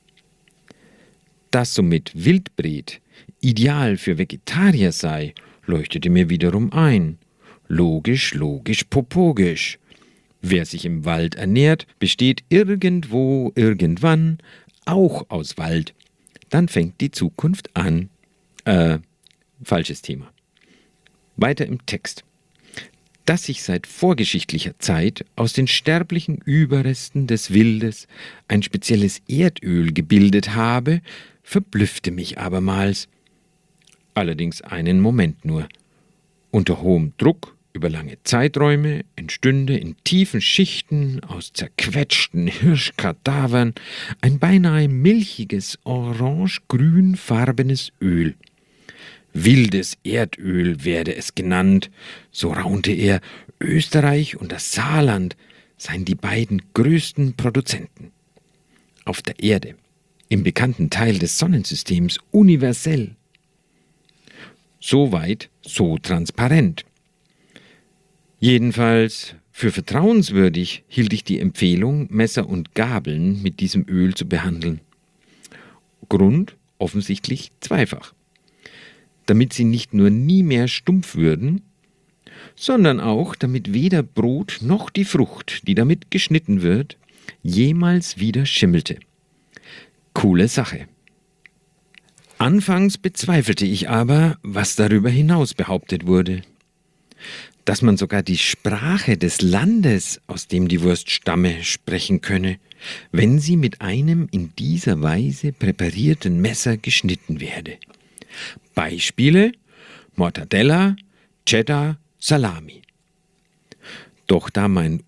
Dass somit Wildbret ideal für Vegetarier sei, leuchtete mir wiederum ein. Logisch, popogisch. Wer sich im Wald ernährt, besteht irgendwo, irgendwann auch aus Wald. Dann fängt die Zukunft an. Falsches Thema. Weiter im Text. Dass sich seit vorgeschichtlicher Zeit aus den sterblichen Überresten des Wildes ein spezielles Erdöl gebildet habe, verblüffte mich abermals. Allerdings einen Moment nur. Unter hohem Druck über lange Zeiträume entstünde in tiefen Schichten aus zerquetschten Hirschkadavern ein beinahe milchiges, orange-grünfarbenes Öl. Wildes Erdöl werde es genannt, so raunte er, Österreich und das Saarland seien die beiden größten Produzenten. Auf der Erde, im bekannten Teil des Sonnensystems, universell. So weit, so transparent. Jedenfalls für vertrauenswürdig hielt ich die Empfehlung, Messer und Gabeln mit diesem Öl zu behandeln. Grund offensichtlich zweifach. Damit sie nicht nur nie mehr stumpf würden, sondern auch, damit weder Brot noch die Frucht, die damit geschnitten wird, jemals wieder schimmelte. Coole Sache. Anfangs bezweifelte ich aber, was darüber hinaus behauptet wurde. Dass man sogar die Sprache des Landes, aus dem die Wurst stamme, sprechen könne, wenn sie mit einem in dieser Weise präparierten Messer geschnitten werde. Beispiele: Mortadella, Cheddar, Salami. Doch da mein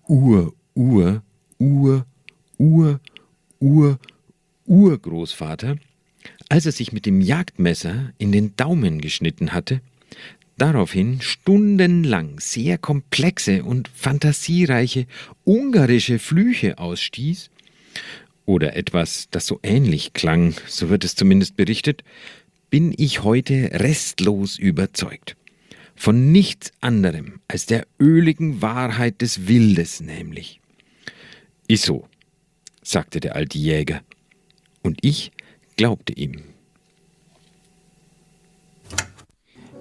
Urgroßvater, als er sich mit dem Jagdmesser in den Daumen geschnitten hatte, daraufhin stundenlang sehr komplexe und fantasiereiche ungarische Flüche ausstieß, oder etwas, das so ähnlich klang, so wird es zumindest berichtet, bin ich heute restlos überzeugt. Von nichts anderem als der öligen Wahrheit des Wildes nämlich. Ist so, sagte der alte Jäger, und ich glaubte ihm.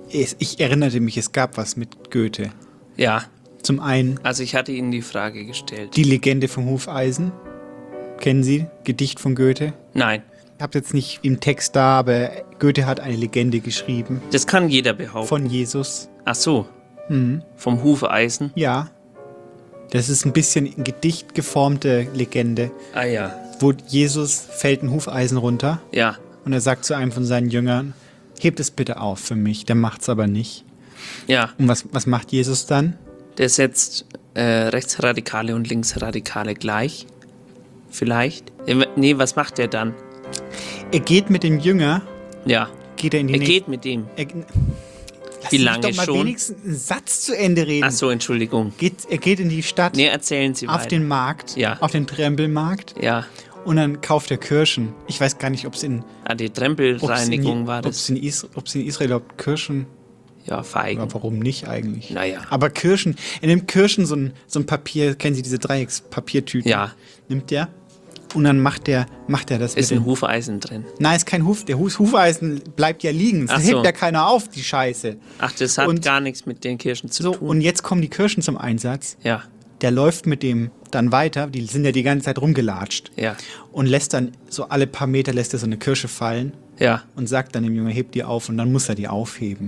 Ich erinnerte mich, es gab was mit Goethe. Ja. Zum einen. Also ich hatte Ihnen die Frage gestellt. Die Legende vom Hufeisen. Kennen Sie? Gedicht von Goethe? Nein. Ich habe jetzt nicht im Text da, aber Goethe hat eine Legende geschrieben. Das kann jeder behaupten. Von Jesus. Ach so. Mhm. Vom Hufeisen? Ja. Das ist ein bisschen in Gedicht geformte Legende. Ah ja. Wo Jesus fällt ein Hufeisen runter. Ja. Und er sagt zu einem von seinen Jüngern, hebt es bitte auf für mich. Der macht's aber nicht. Ja. Und was macht Jesus dann? Der setzt Rechtsradikale und Linksradikale gleich. Vielleicht. Nee, was macht der dann? Er geht mit dem Jünger. Ja. Geht er in die Er geht mit ihm. Wie lange doch mal schon? wenigstens einen Satz zu Ende reden. Ach so, Entschuldigung. Er geht in die Stadt. Nee, erzählen Sie auf weiter. Den Markt. Ja. Auf den Trempelmarkt. Ja. Und dann kauft er Kirschen. Ich weiß gar nicht, ob es in... Die Trempelreinigung war das. Ob es in Israel überhaupt Kirschen... Ja, Feigen. Aber warum nicht eigentlich? Naja. Aber Kirschen... Er nimmt Kirschen, so ein Papier... Kennen Sie diese Dreieckspapiertüten? Ja. Nimmt der. Und dann macht er das Ist ein Hufeisen drin? Nein, ist kein Der Hufeisen bleibt ja liegen. Das hebt ja keiner auf, die Scheiße. Ach, das hat gar nichts mit den Kirschen zu tun. Und jetzt kommen die Kirschen zum Einsatz. Ja. Der läuft mit dem dann weiter. Die sind ja die ganze Zeit rumgelatscht. Ja. Und lässt dann so alle paar Meter lässt er so eine Kirsche fallen. Ja. Und sagt dann dem Jungen, heb die auf. Und dann muss er die aufheben.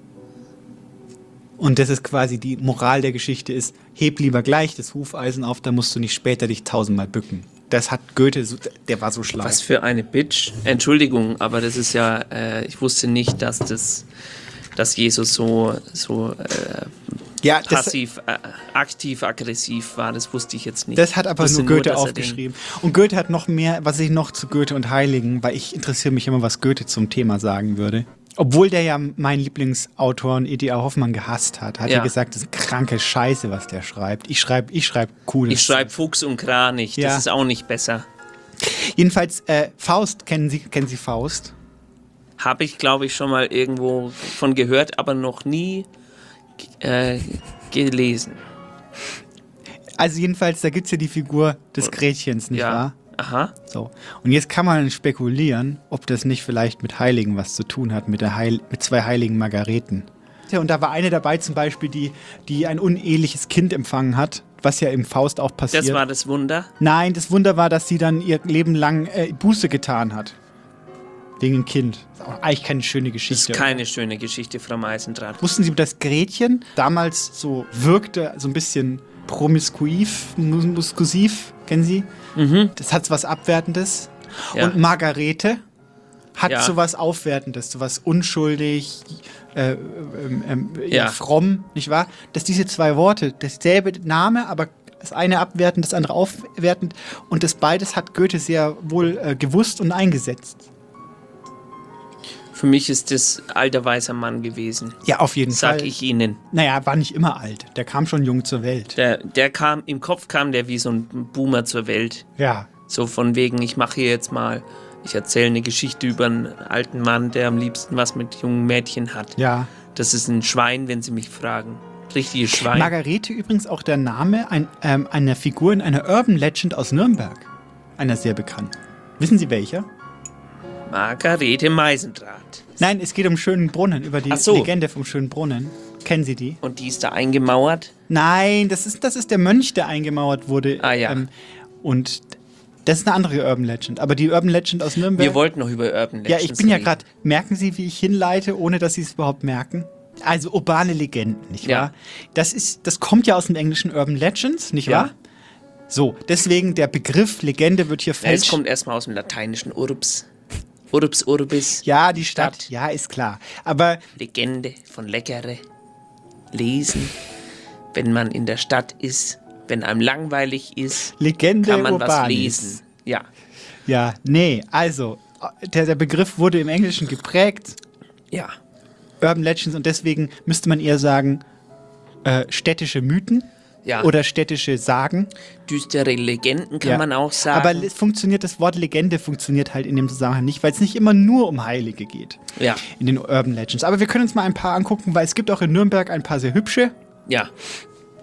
Und das ist quasi die Moral der Geschichte ist, heb lieber gleich das Hufeisen auf, dann musst du nicht später dich 1000-mal bücken. Das hat Goethe, der war so schlau. Was für eine Bitch. Entschuldigung, aber das ist ja, ich wusste nicht, dass Jesus so passiv, aktiv, aggressiv war. Das wusste ich jetzt nicht. Das hat aber nur Goethe aufgeschrieben. Und Goethe hat noch mehr, was ich noch zu Goethe und Heiligen, weil ich interessiere mich immer, was Goethe zum Thema sagen würde. Obwohl der ja meinen Lieblingsautor E.T.A. Hoffmann gehasst hat, hat er gesagt, das ist kranke Scheiße, was der schreibt. Ich schreibe Cooles. Ich schreibe Fuchs und Kranich, das ist auch nicht besser. Jedenfalls, Faust, kennen Sie Faust? Habe ich, glaube ich, schon mal irgendwo von gehört, aber noch nie gelesen. Also jedenfalls, da gibt es ja die Figur des Gretchens, nicht wahr? Aha. So. Und jetzt kann man spekulieren, ob das nicht vielleicht mit Heiligen was zu tun hat, mit zwei heiligen Margareten. Ja, und da war eine dabei zum Beispiel, die ein uneheliches Kind empfangen hat, was ja im Faust auch passiert. Das war das Wunder? Nein, das Wunder war, dass sie dann ihr Leben lang Buße getan hat. Wegen dem Kind. Das ist auch eigentlich keine schöne Geschichte. Das ist keine schöne Geschichte, Frau Meisendrath. Wussten Sie, dass Gretchen damals so wirkte, so ein bisschen muskusiv, kennen Sie? Mhm. Das hat so was Abwertendes. Ja. Und Margarete hat so was Aufwertendes, so was unschuldig, fromm, nicht wahr? Dass diese zwei Worte, dasselbe Name, aber das eine abwertend, das andere aufwertend und das beides hat Goethe sehr wohl gewusst und eingesetzt. Für mich ist das alter weißer Mann gewesen. Ja, auf jeden Fall. Sag ich Ihnen. Naja, war nicht immer alt. Der kam schon jung zur Welt. Der kam, im Kopf kam der wie so ein Boomer zur Welt. Ja. So von wegen, ich mache hier jetzt mal, ich erzähle eine Geschichte über einen alten Mann, der am liebsten was mit jungen Mädchen hat. Ja. Das ist ein Schwein, wenn Sie mich fragen. Richtiges Schwein. Margarete übrigens auch der Name einer Figur in einer Urban Legend aus Nürnberg. Einer sehr bekannten. Wissen Sie welcher? Margarete Meisendrath. Nein, es geht um Schönen Brunnen, über die Legende vom Schönen Brunnen. Kennen Sie die? Und die ist da eingemauert? Nein, das ist der Mönch, der eingemauert wurde. Ah ja. Und das ist eine andere Urban Legend. Aber die Urban Legend aus Nürnberg... Wir wollten noch über Urban Legends Ja, ich bin ja reden. gerade... Merken Sie, wie ich hinleite, ohne dass Sie es überhaupt merken? Also urbane Legenden, nicht wahr? Das kommt ja aus dem englischen Urban Legends, nicht wahr? So, deswegen der Begriff Legende wird hier falsch... Es kommt erstmal aus dem lateinischen Urbs. Urbs Urbis. Ja, die Stadt. Ja, ist klar. Aber... Legende von Leckere. Lesen. Wenn man in der Stadt ist, wenn einem langweilig ist, Legende kann man urbanis. was lesen. Ja. Ja, nee, also, der Begriff wurde im Englischen geprägt. Ja. Urban Legends und deswegen müsste man eher sagen, städtische Mythen. Ja. Oder städtische Sagen. Düstere Legenden kann man auch sagen. Aber das Wort Legende funktioniert halt in dem Zusammenhang nicht, weil es nicht immer nur um Heilige geht. Ja. In den Urban Legends. Aber wir können uns mal ein paar angucken, weil es gibt auch in Nürnberg ein paar sehr hübsche. Ja.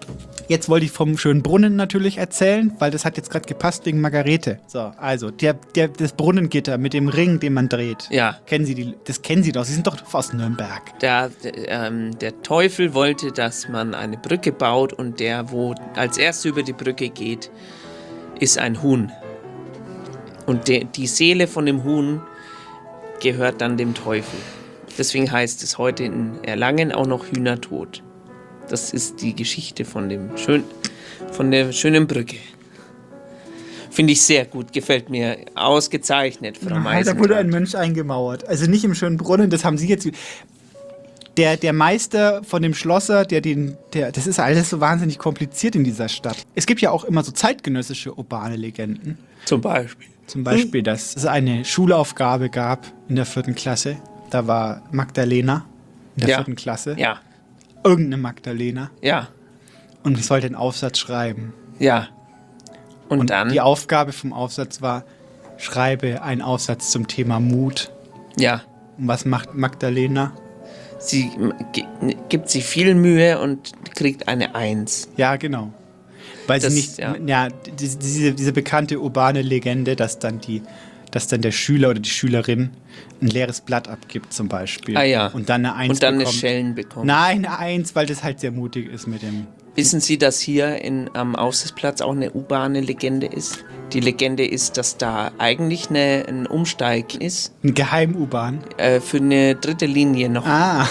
Jetzt wollte ich vom schönen Brunnen natürlich erzählen, weil das hat jetzt gerade gepasst wegen Margarete. So, also das Brunnengitter mit dem Ring, den man dreht. Ja. Das kennen Sie doch. Sie sind doch aus Nürnberg. Der Teufel wollte, dass man eine Brücke baut und der, wo als erster über die Brücke geht, ist ein Huhn. Und die Seele von dem Huhn gehört dann dem Teufel. Deswegen heißt es heute in Erlangen auch noch Hühnertod. Das ist die Geschichte von der schönen Brücke. Finde ich sehr gut, gefällt mir ausgezeichnet, Frau Meisendrath. Da wurde ein Mönch eingemauert. Also nicht im schönen Brunnen, das haben Sie jetzt... Der Meister von dem Schlosser, das ist alles so wahnsinnig kompliziert in dieser Stadt. Es gibt ja auch immer so zeitgenössische urbane Legenden. Zum Beispiel, dass es eine Schulaufgabe gab in der 4. Klasse. Da war Magdalena in der 4. Klasse. Ja. Irgendeine Magdalena. Ja. Und ich sollte einen Aufsatz schreiben. Ja. Und dann? Die Aufgabe vom Aufsatz war, schreibe einen Aufsatz zum Thema Mut. Ja. Und was macht Magdalena? Sie gibt sich viel Mühe und kriegt eine 1. Ja, genau. Weil sie nicht, diese bekannte urbane Legende, dass dann der Schüler oder die Schülerin ein leeres Blatt abgibt zum Beispiel. Ah ja. Und dann eine 1 und dann bekommt. eine Schellen bekommt. Nein, eine 1, weil das halt sehr mutig ist mit dem... Wissen Sie, dass hier am Aussichtsplatz auch eine urbane Legende ist? Die Legende ist, dass da eigentlich ein Umsteig ist. Ein Geheim-U-Bahn? Für eine 3. Linie noch. Ah.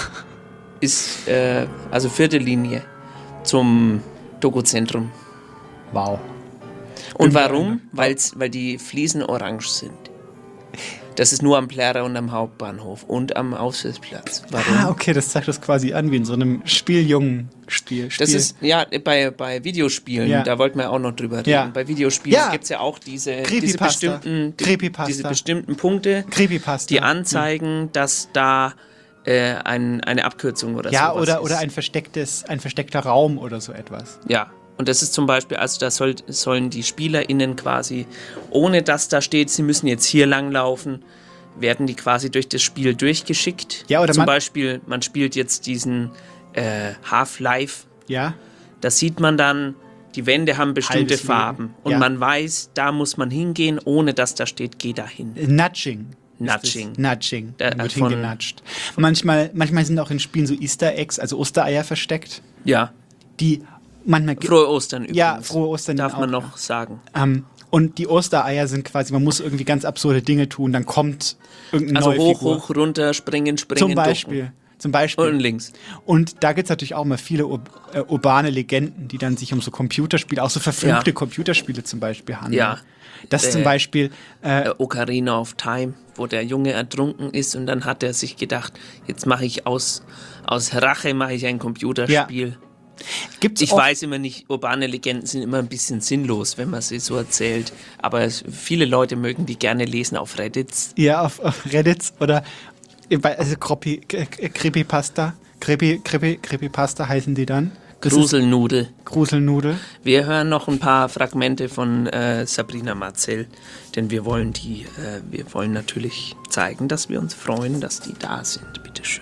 Also 4. Linie zum Doku-Zentrum. Wow. Und warum? Weil die Fliesen orange sind. Das ist nur am Plärrer und am Hauptbahnhof und am Aussichtsplatz. Warum? Ah, okay, das zeigt das quasi an wie in so einem Spieljungen-Spiel. Das ist, ja, bei Videospielen, da wollten wir auch noch drüber reden. Ja. Bei Videospielen gibt es ja auch diese bestimmten Punkte, die anzeigen, dass da eine Abkürzung oder ja, sowas ist. Oder ein versteckter Raum oder so etwas. Ja. Und das ist zum Beispiel, also da sollen die SpielerInnen quasi, ohne dass da steht, sie müssen jetzt hier langlaufen, werden die quasi durch das Spiel durchgeschickt. Ja, oder zum Beispiel, man spielt jetzt diesen Half-Life. Ja. Da sieht man dann, die Wände haben bestimmte Farben. Und man weiß, da muss man hingehen, ohne dass da steht, geh dahin. Nudging. Nudging. Da wird hingenatscht. Manchmal sind auch in Spielen so Easter Eggs, also Ostereier versteckt. Ja. Die manchmal... Frohe Ostern übrigens. Ja, frohe Ostern. Darf man noch sagen. Und die Ostereier sind quasi, man muss irgendwie ganz absurde Dinge tun, dann kommt irgendeine neue Figur. Hoch, runter, springen, Zum Beispiel. Und links. Und da gibt es natürlich auch mal viele urbane Legenden, die dann sich um so Computerspiele, auch so verfluchte Computerspiele zum Beispiel handeln. Ja. Das zum Beispiel... Ocarina of Time, wo der Junge ertrunken ist und dann hat er sich gedacht, jetzt mache ich aus Rache ein Computerspiel. Ja. Ich weiß immer nicht, urbane Legenden sind immer ein bisschen sinnlos, wenn man sie so erzählt. Aber viele Leute mögen die gerne lesen auf Reddits. Ja, auf Reddits oder also Creepypasta. Creepypasta heißen die dann. Gruselnudel. Wir hören noch ein paar Fragmente von Sabrina Marcel, denn wir wollen natürlich zeigen, dass wir uns freuen, dass die da sind. Bitteschön.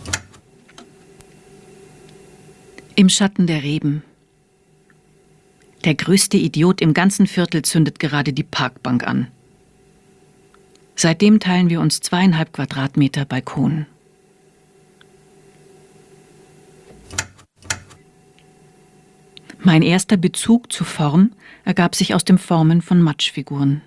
Im Schatten der Reben. Der größte Idiot im ganzen Viertel zündet gerade die Parkbank an. Seitdem teilen wir uns 2,5 Quadratmeter Balkon. Mein erster Bezug zur Form ergab sich aus dem Formen von Matschfiguren.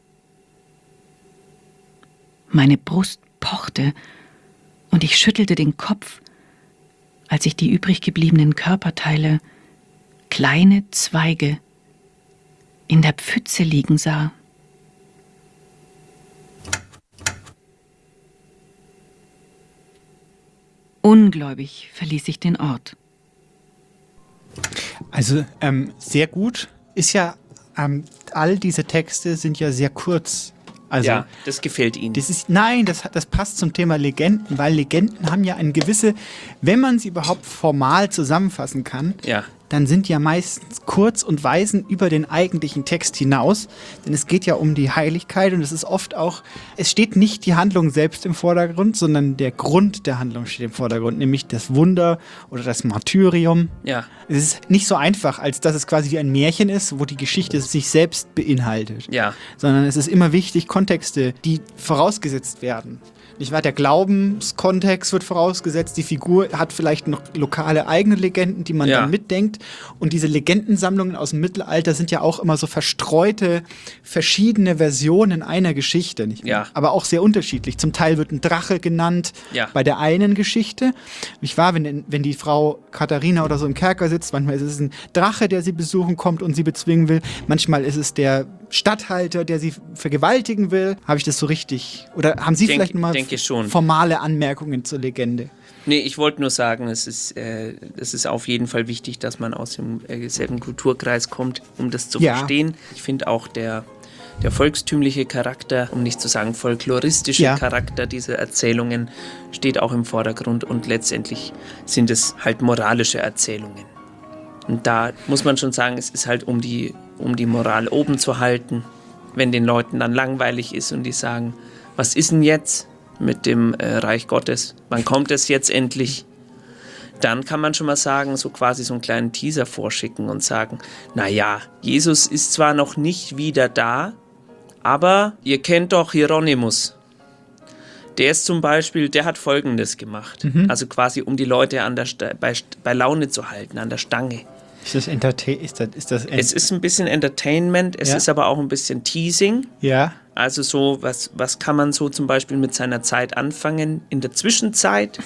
Meine Brust pochte und ich schüttelte den Kopf, als ich die übrig gebliebenen Körperteile, kleine Zweige, in der Pfütze liegen sah. Ungläubig verließ ich den Ort. Also sehr gut. Ist ja, all diese Texte sind ja sehr kurz. Also, ja, das gefällt Ihnen. Das passt zum Thema Legenden, weil Legenden haben ja eine gewisse, wenn man sie überhaupt formal zusammenfassen kann, dann sind die ja meistens kurz und weisen über den eigentlichen Text hinaus, denn es geht ja um die Heiligkeit und es ist oft auch, es steht nicht die Handlung selbst im Vordergrund, sondern der Grund der Handlung steht im Vordergrund, nämlich das Wunder oder das Martyrium. Ja. Es ist nicht so einfach, als dass es quasi wie ein Märchen ist, wo die Geschichte sich selbst beinhaltet. Ja. Sondern es ist immer wichtig, Kontexte, die vorausgesetzt werden. Nicht wahr? Der Glaubenskontext wird vorausgesetzt, die Figur hat vielleicht noch lokale eigene Legenden, die man dann mitdenkt. Und diese Legendensammlungen aus dem Mittelalter sind ja auch immer so verstreute, verschiedene Versionen einer Geschichte. Nicht wahr? Aber auch sehr unterschiedlich. Zum Teil wird ein Drache genannt bei der einen Geschichte. Nicht wahr? Wenn die Frau Katharina oder so im Kerker sitzt, manchmal ist es ein Drache, der sie besuchen kommt und sie bezwingen will. Manchmal ist es der Statthalter, der sie vergewaltigen will. Habe ich das so richtig? Oder haben Sie vielleicht mal formale Anmerkungen zur Legende? Nee, ich wollte nur sagen, es ist auf jeden Fall wichtig, dass man aus dem selben Kulturkreis kommt, um das zu verstehen. Ich finde auch der volkstümliche Charakter, um nicht zu sagen folkloristische Charakter dieser Erzählungen steht auch im Vordergrund und letztendlich sind es halt moralische Erzählungen. Und da muss man schon sagen, es ist halt um die Moral oben zu halten, wenn den Leuten dann langweilig ist und die sagen, was ist denn jetzt mit dem Reich Gottes? Wann kommt es jetzt endlich? Dann kann man schon mal sagen, so quasi so einen kleinen Teaser vorschicken und sagen, naja, Jesus ist zwar noch nicht wieder da, aber ihr kennt doch Hieronymus. Der ist zum Beispiel, der hat Folgendes gemacht. Also quasi, um die Leute bei Laune zu halten, an der Stange. Ist das es ist ein bisschen Entertainment, es ist aber auch ein bisschen Teasing. Ja. Also so, was kann man so zum Beispiel mit seiner Zeit anfangen in der Zwischenzeit?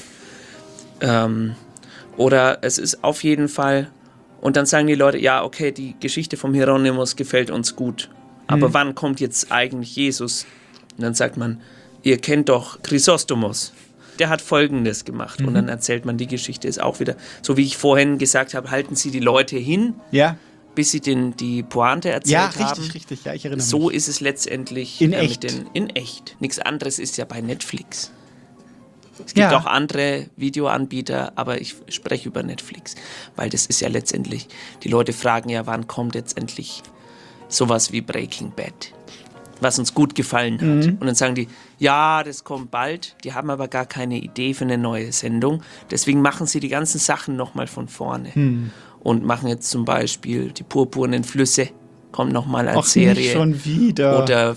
Oder es ist auf jeden Fall, und dann sagen die Leute, ja, okay, die Geschichte vom Hieronymus gefällt uns gut. Aber wann kommt jetzt eigentlich Jesus? Und dann sagt man, ihr kennt doch Chrysostomos. Der hat Folgendes gemacht. Und dann erzählt man, die Geschichte ist auch wieder, so wie ich vorhin gesagt habe, halten Sie die Leute hin, bis sie die Pointe erzählt haben. Ja, richtig. Ja, ich erinnere mich. So ist es letztendlich in echt. In echt. Nichts anderes ist ja bei Netflix. Es gibt auch andere Videoanbieter, aber ich spreche über Netflix. Weil das ist ja letztendlich, die Leute fragen ja, wann kommt jetzt endlich sowas wie Breaking Bad, was uns gut gefallen hat. Und dann sagen die, ja, das kommt bald. Die haben aber gar keine Idee für eine neue Sendung. Deswegen machen sie die ganzen Sachen nochmal von vorne. Und machen jetzt zum Beispiel die purpurnen Flüsse, kommt nochmal als Serie. Nicht schon wieder. Oder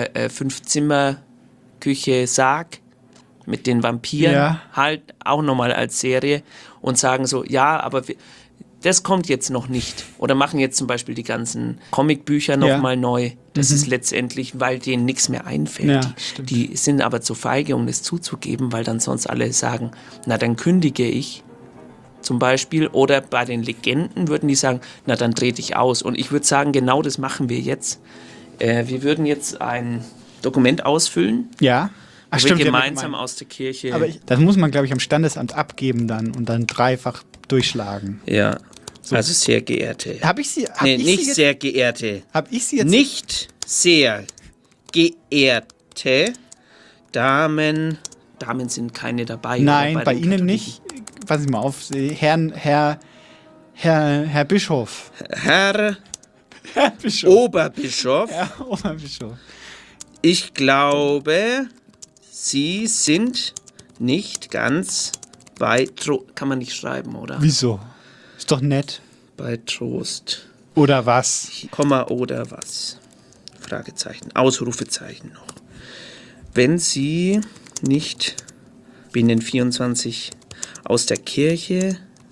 5-Zimmer-Küche Sarg mit den Vampiren, halt auch nochmal als Serie. Und sagen so, ja, aber das kommt jetzt noch nicht. Oder machen jetzt zum Beispiel die ganzen Comicbücher nochmal neu. Das ist letztendlich, weil denen nichts mehr einfällt. Ja, die sind aber zu feige, um das zuzugeben, weil dann sonst alle sagen, na dann kündige ich zum Beispiel. Oder bei den Legenden würden die sagen, na dann trete ich aus. Und ich würde sagen, genau das machen wir jetzt. Wir würden jetzt ein Dokument ausfüllen. Ja. Ach, stimmt, wir gemeinsam aus der Kirche. Aber das muss man, glaube ich, am Standesamt abgeben dann und dann dreifach durchschlagen. Ja. So. Also sehr geehrte. Nicht sehr geehrte. Hab ich sie jetzt? Nicht sehr geehrte Damen. Damen sind keine dabei. Nein, bei Ihnen nicht. Passen Sie mal auf, Herr Bischof. Herr Bischof. Oberbischof. Herr Oberbischof. Ich glaube, Sie sind nicht ganz bei kann man nicht schreiben, oder? Wieso? Ist doch nett. Bei Trost. Oder was? Komma oder was? Fragezeichen. Ausrufezeichen noch. Wenn Sie nicht binnen 24 aus der Kirche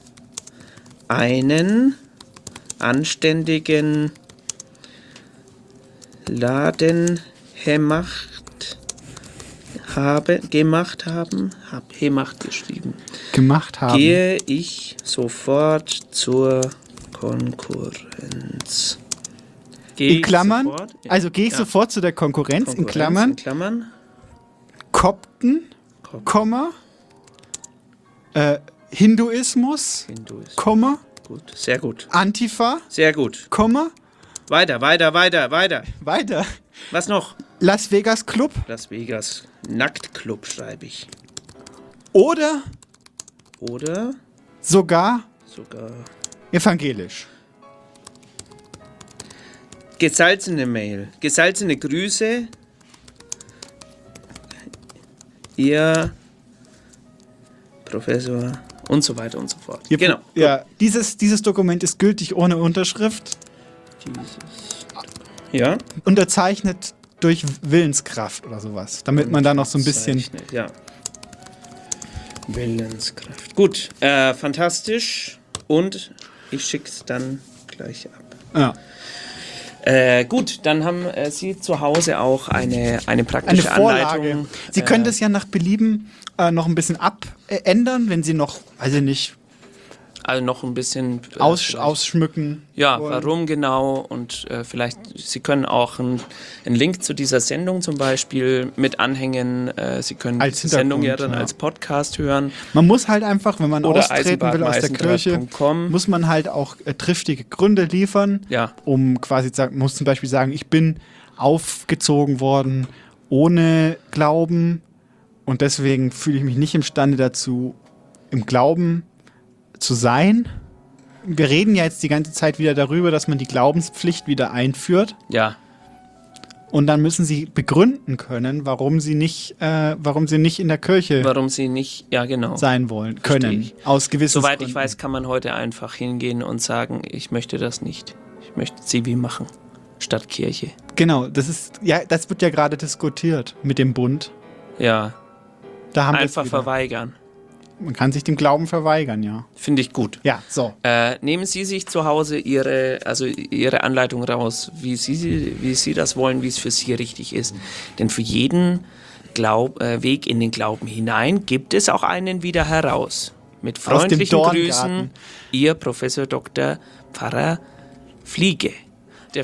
einen anständigen Laden gemacht haben, gehe ich sofort zur Konkurrenz. In Klammern? Also gehe ich sofort zu der Konkurrenz in Klammern. Kopten, Komma, Hinduismus, Komma. Gut, sehr gut. Antifa. Sehr gut. Komma. Weiter. Weiter. Was noch? Las Vegas Club. Las Vegas Nacktclub schreibe ich. Oder sogar evangelisch. Gesalzene Mail. Gesalzene Grüße. Ihr Professor und so weiter und so fort. Genau. Ja, dieses Dokument ist gültig ohne Unterschrift. Ja. Unterzeichnet durch Willenskraft oder sowas, damit man da noch so ein bisschen... Ja. Willenskraft. Gut, fantastisch. Und ich schicke es dann gleich ab. Ja. Gut, dann haben Sie zu Hause auch eine praktische Anleitung. Sie können das ja nach Belieben noch ein bisschen abändern, wenn Sie noch, also nicht... Also noch ein bisschen ausschmücken. Ja, warum genau und vielleicht, Sie können auch einen Link zu dieser Sendung zum Beispiel mit anhängen. Sie können die Sendung ja dann als Podcast hören. Man muss halt einfach, wenn man austreten will aus der Kirche, muss man halt auch triftige Gründe liefern, um quasi zu sagen, muss zum Beispiel sagen, ich bin aufgezogen worden ohne Glauben und deswegen fühle ich mich nicht imstande dazu, im Glauben zu sein. Wir reden ja jetzt die ganze Zeit wieder darüber, dass man die Glaubenspflicht wieder einführt. Ja. Und dann müssen sie begründen können, warum sie nicht in der Kirche sein wollen können. Aus gewissen Soweit Gründen. Ich weiß, kann man heute einfach hingehen und sagen, ich möchte das nicht. Ich möchte Zivi machen, statt Kirche. Genau, das wird ja gerade diskutiert mit dem Bund. Ja. Da haben einfach verweigern. Man kann sich dem Glauben verweigern, ja. Finde ich gut. Ja, so. Nehmen Sie sich zu Hause Ihre Anleitung raus, wie Sie das wollen, wie es für Sie richtig ist. Denn für jeden Weg in den Glauben hinein gibt es auch einen wieder heraus. Mit freundlichen Grüßen, Ihr Professor Dr. Pfarrer Fliege. Der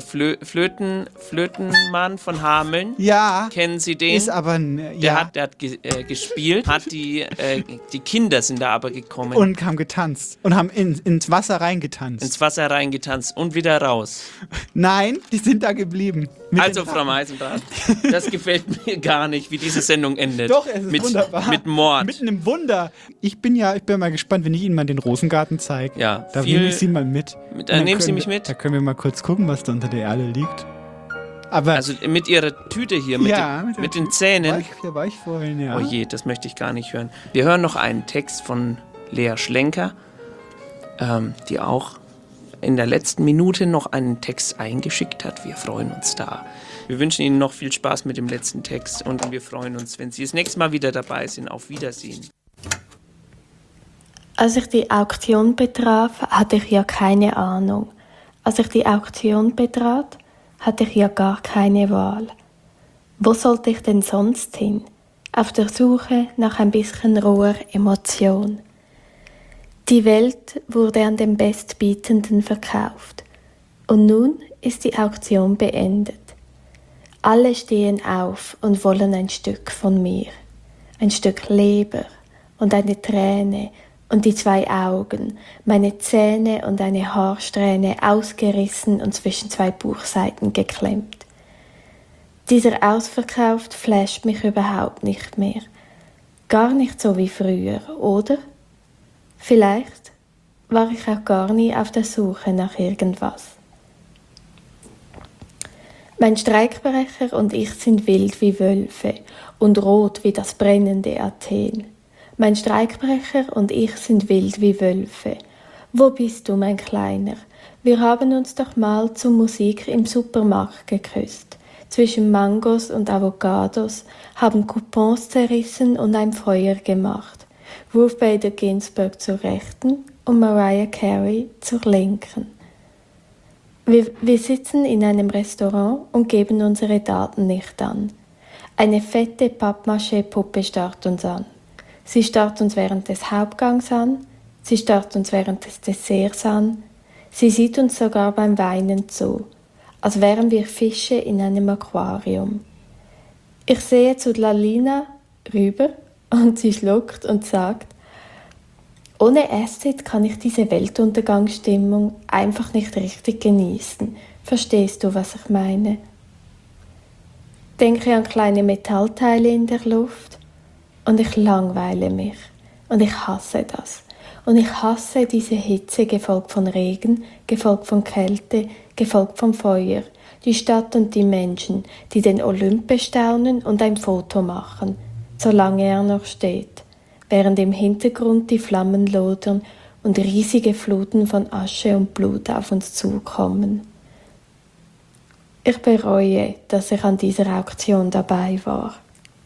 Flötenmann von Hameln. Ja. Kennen Sie den? Ist aber, Der hat gespielt, die Kinder sind da aber gekommen. Und haben getanzt. Und haben ins Wasser reingetanzt. Ins Wasser reingetanzt und wieder raus. Nein, die sind da geblieben. Also, Frau Meisendrath, das gefällt mir gar nicht, wie diese Sendung endet. Doch, es ist wunderbar. Mit Mord. Mit einem Wunder. Ich bin mal gespannt, wenn ich Ihnen mal den Rosengarten zeige. Ja. Da nehme ich Sie mal mit. Nehmen Sie mich mit? Da können wir mal kurz gucken, was da unter der Erde liegt. Aber also mit Ihrer Tüte hier, mit den Zähnen. War ich vorhin, ja. Oh je, das möchte ich gar nicht hören. Wir hören noch einen Text von Lea Schlenker, die auch in der letzten Minute noch einen Text eingeschickt hat. Wir freuen uns da. Wir wünschen Ihnen noch viel Spaß mit dem letzten Text und wir freuen uns, wenn Sie das nächste Mal wieder dabei sind. Auf Wiedersehen. Als ich die Auktion betraf, hatte ich ja keine Ahnung. Als ich die Auktion betrat, hatte ich ja gar keine Wahl. Wo sollte ich denn sonst hin? Auf der Suche nach ein bisschen roher Emotion. Die Welt wurde an den Bestbietenden verkauft. Und nun ist die Auktion beendet. Alle stehen auf und wollen ein Stück von mir. Ein Stück Leber und eine Träne und die 2 Augen, meine Zähne und eine Haarsträhne ausgerissen und zwischen 2 Buchseiten geklemmt. Dieser Ausverkauf flasht mich überhaupt nicht mehr. Gar nicht so wie früher, oder? Vielleicht war ich auch gar nie auf der Suche nach irgendwas. Mein Streikbrecher und ich sind wild wie Wölfe und rot wie das brennende Athen. Mein Streikbrecher und ich sind wild wie Wölfe. Wo bist du, mein Kleiner? Wir haben uns doch mal zur Musik im Supermarkt geküsst. Zwischen Mangos und Avocados, haben Coupons zerrissen und ein Feuer gemacht. Ruth Bader Ginsburg zur Rechten und Mariah Carey zur Linken. Wir sitzen in einem Restaurant und geben unsere Daten nicht an. Eine fette Pappmaché-Puppe starrt uns an. Sie starrt uns während des Hauptgangs an, sie starrt uns während des Desserts an, sie sieht uns sogar beim Weinen zu, als wären wir Fische in einem Aquarium. Ich sehe zu Lalina rüber und sie schluckt und sagt, ohne Acid kann ich diese Weltuntergangsstimmung einfach nicht richtig genießen. Verstehst du, was ich meine? Denke an kleine Metallteile in der Luft und ich langweile mich und ich hasse das. Und ich hasse diese Hitze, gefolgt von Regen, gefolgt von Kälte, gefolgt vom Feuer, die Stadt und die Menschen, die den Olymp bestaunen und ein Foto machen, solange er noch steht, während im Hintergrund die Flammen lodern und riesige Fluten von Asche und Blut auf uns zukommen. Ich bereue, dass ich an dieser Auktion dabei war.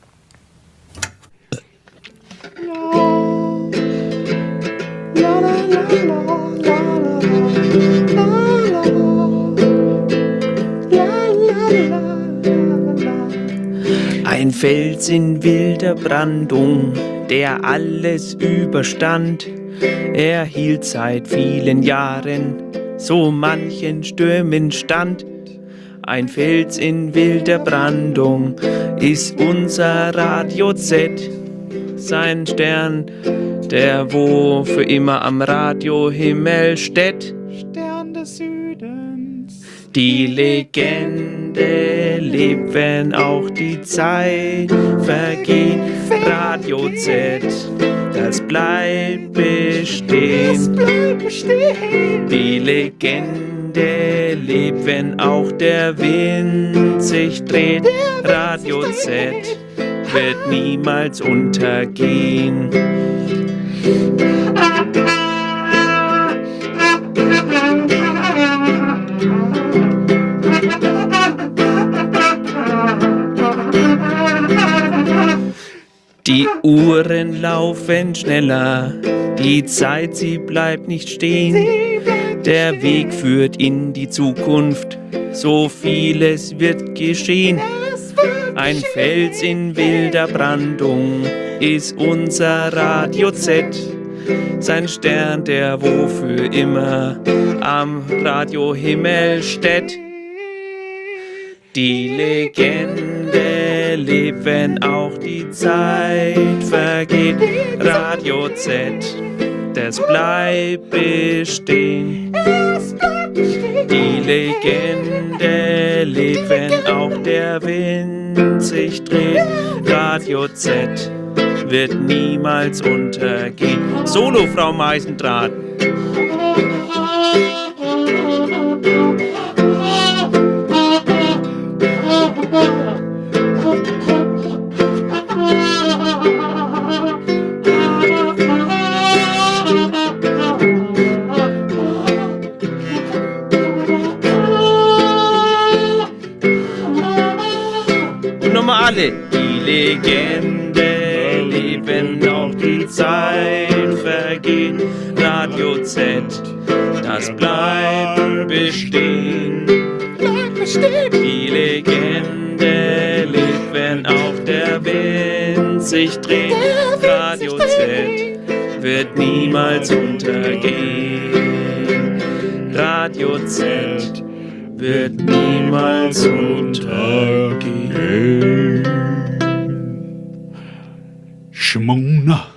Ein Fels in wilder Brandung, der alles überstand. Er hielt seit vielen Jahren so manchen Stürmen stand. Ein Fels in wilder Brandung ist unser Radio Z. Sein Stern, der wo für immer am Radiohimmel steht. Stern des Südens. Die Legende lebt, wenn auch die Zeit vergeht. Radio Z, das bleibt bestehen. Die Legende lebt, wenn auch der Wind sich dreht. Radio Z wird niemals untergehen. Die Uhren laufen schneller, die Zeit, sie bleibt nicht stehen. Der Weg führt in die Zukunft, so vieles wird geschehen. Ein Fels in wilder Brandung ist unser Radio Z. Sein Stern, der wo für immer am Radiohimmel steht. Die Legende lebt, wenn auch die Zeit vergeht. Radio Z, das bleibt bestehen. Die Legende lebt, wenn auch der Wind sich dreht. Radio Z wird niemals untergehen. Solo, Frau Meisendraht. Alle. Die Legende lebt, wenn auch die Zeit vergeht. Radio Z, das bleibt bestehen. Die Legende lebt, wenn auch der Wind sich dreht. Radio Z wird niemals untergehen. Radio Z wird niemals untergehen. Shimona.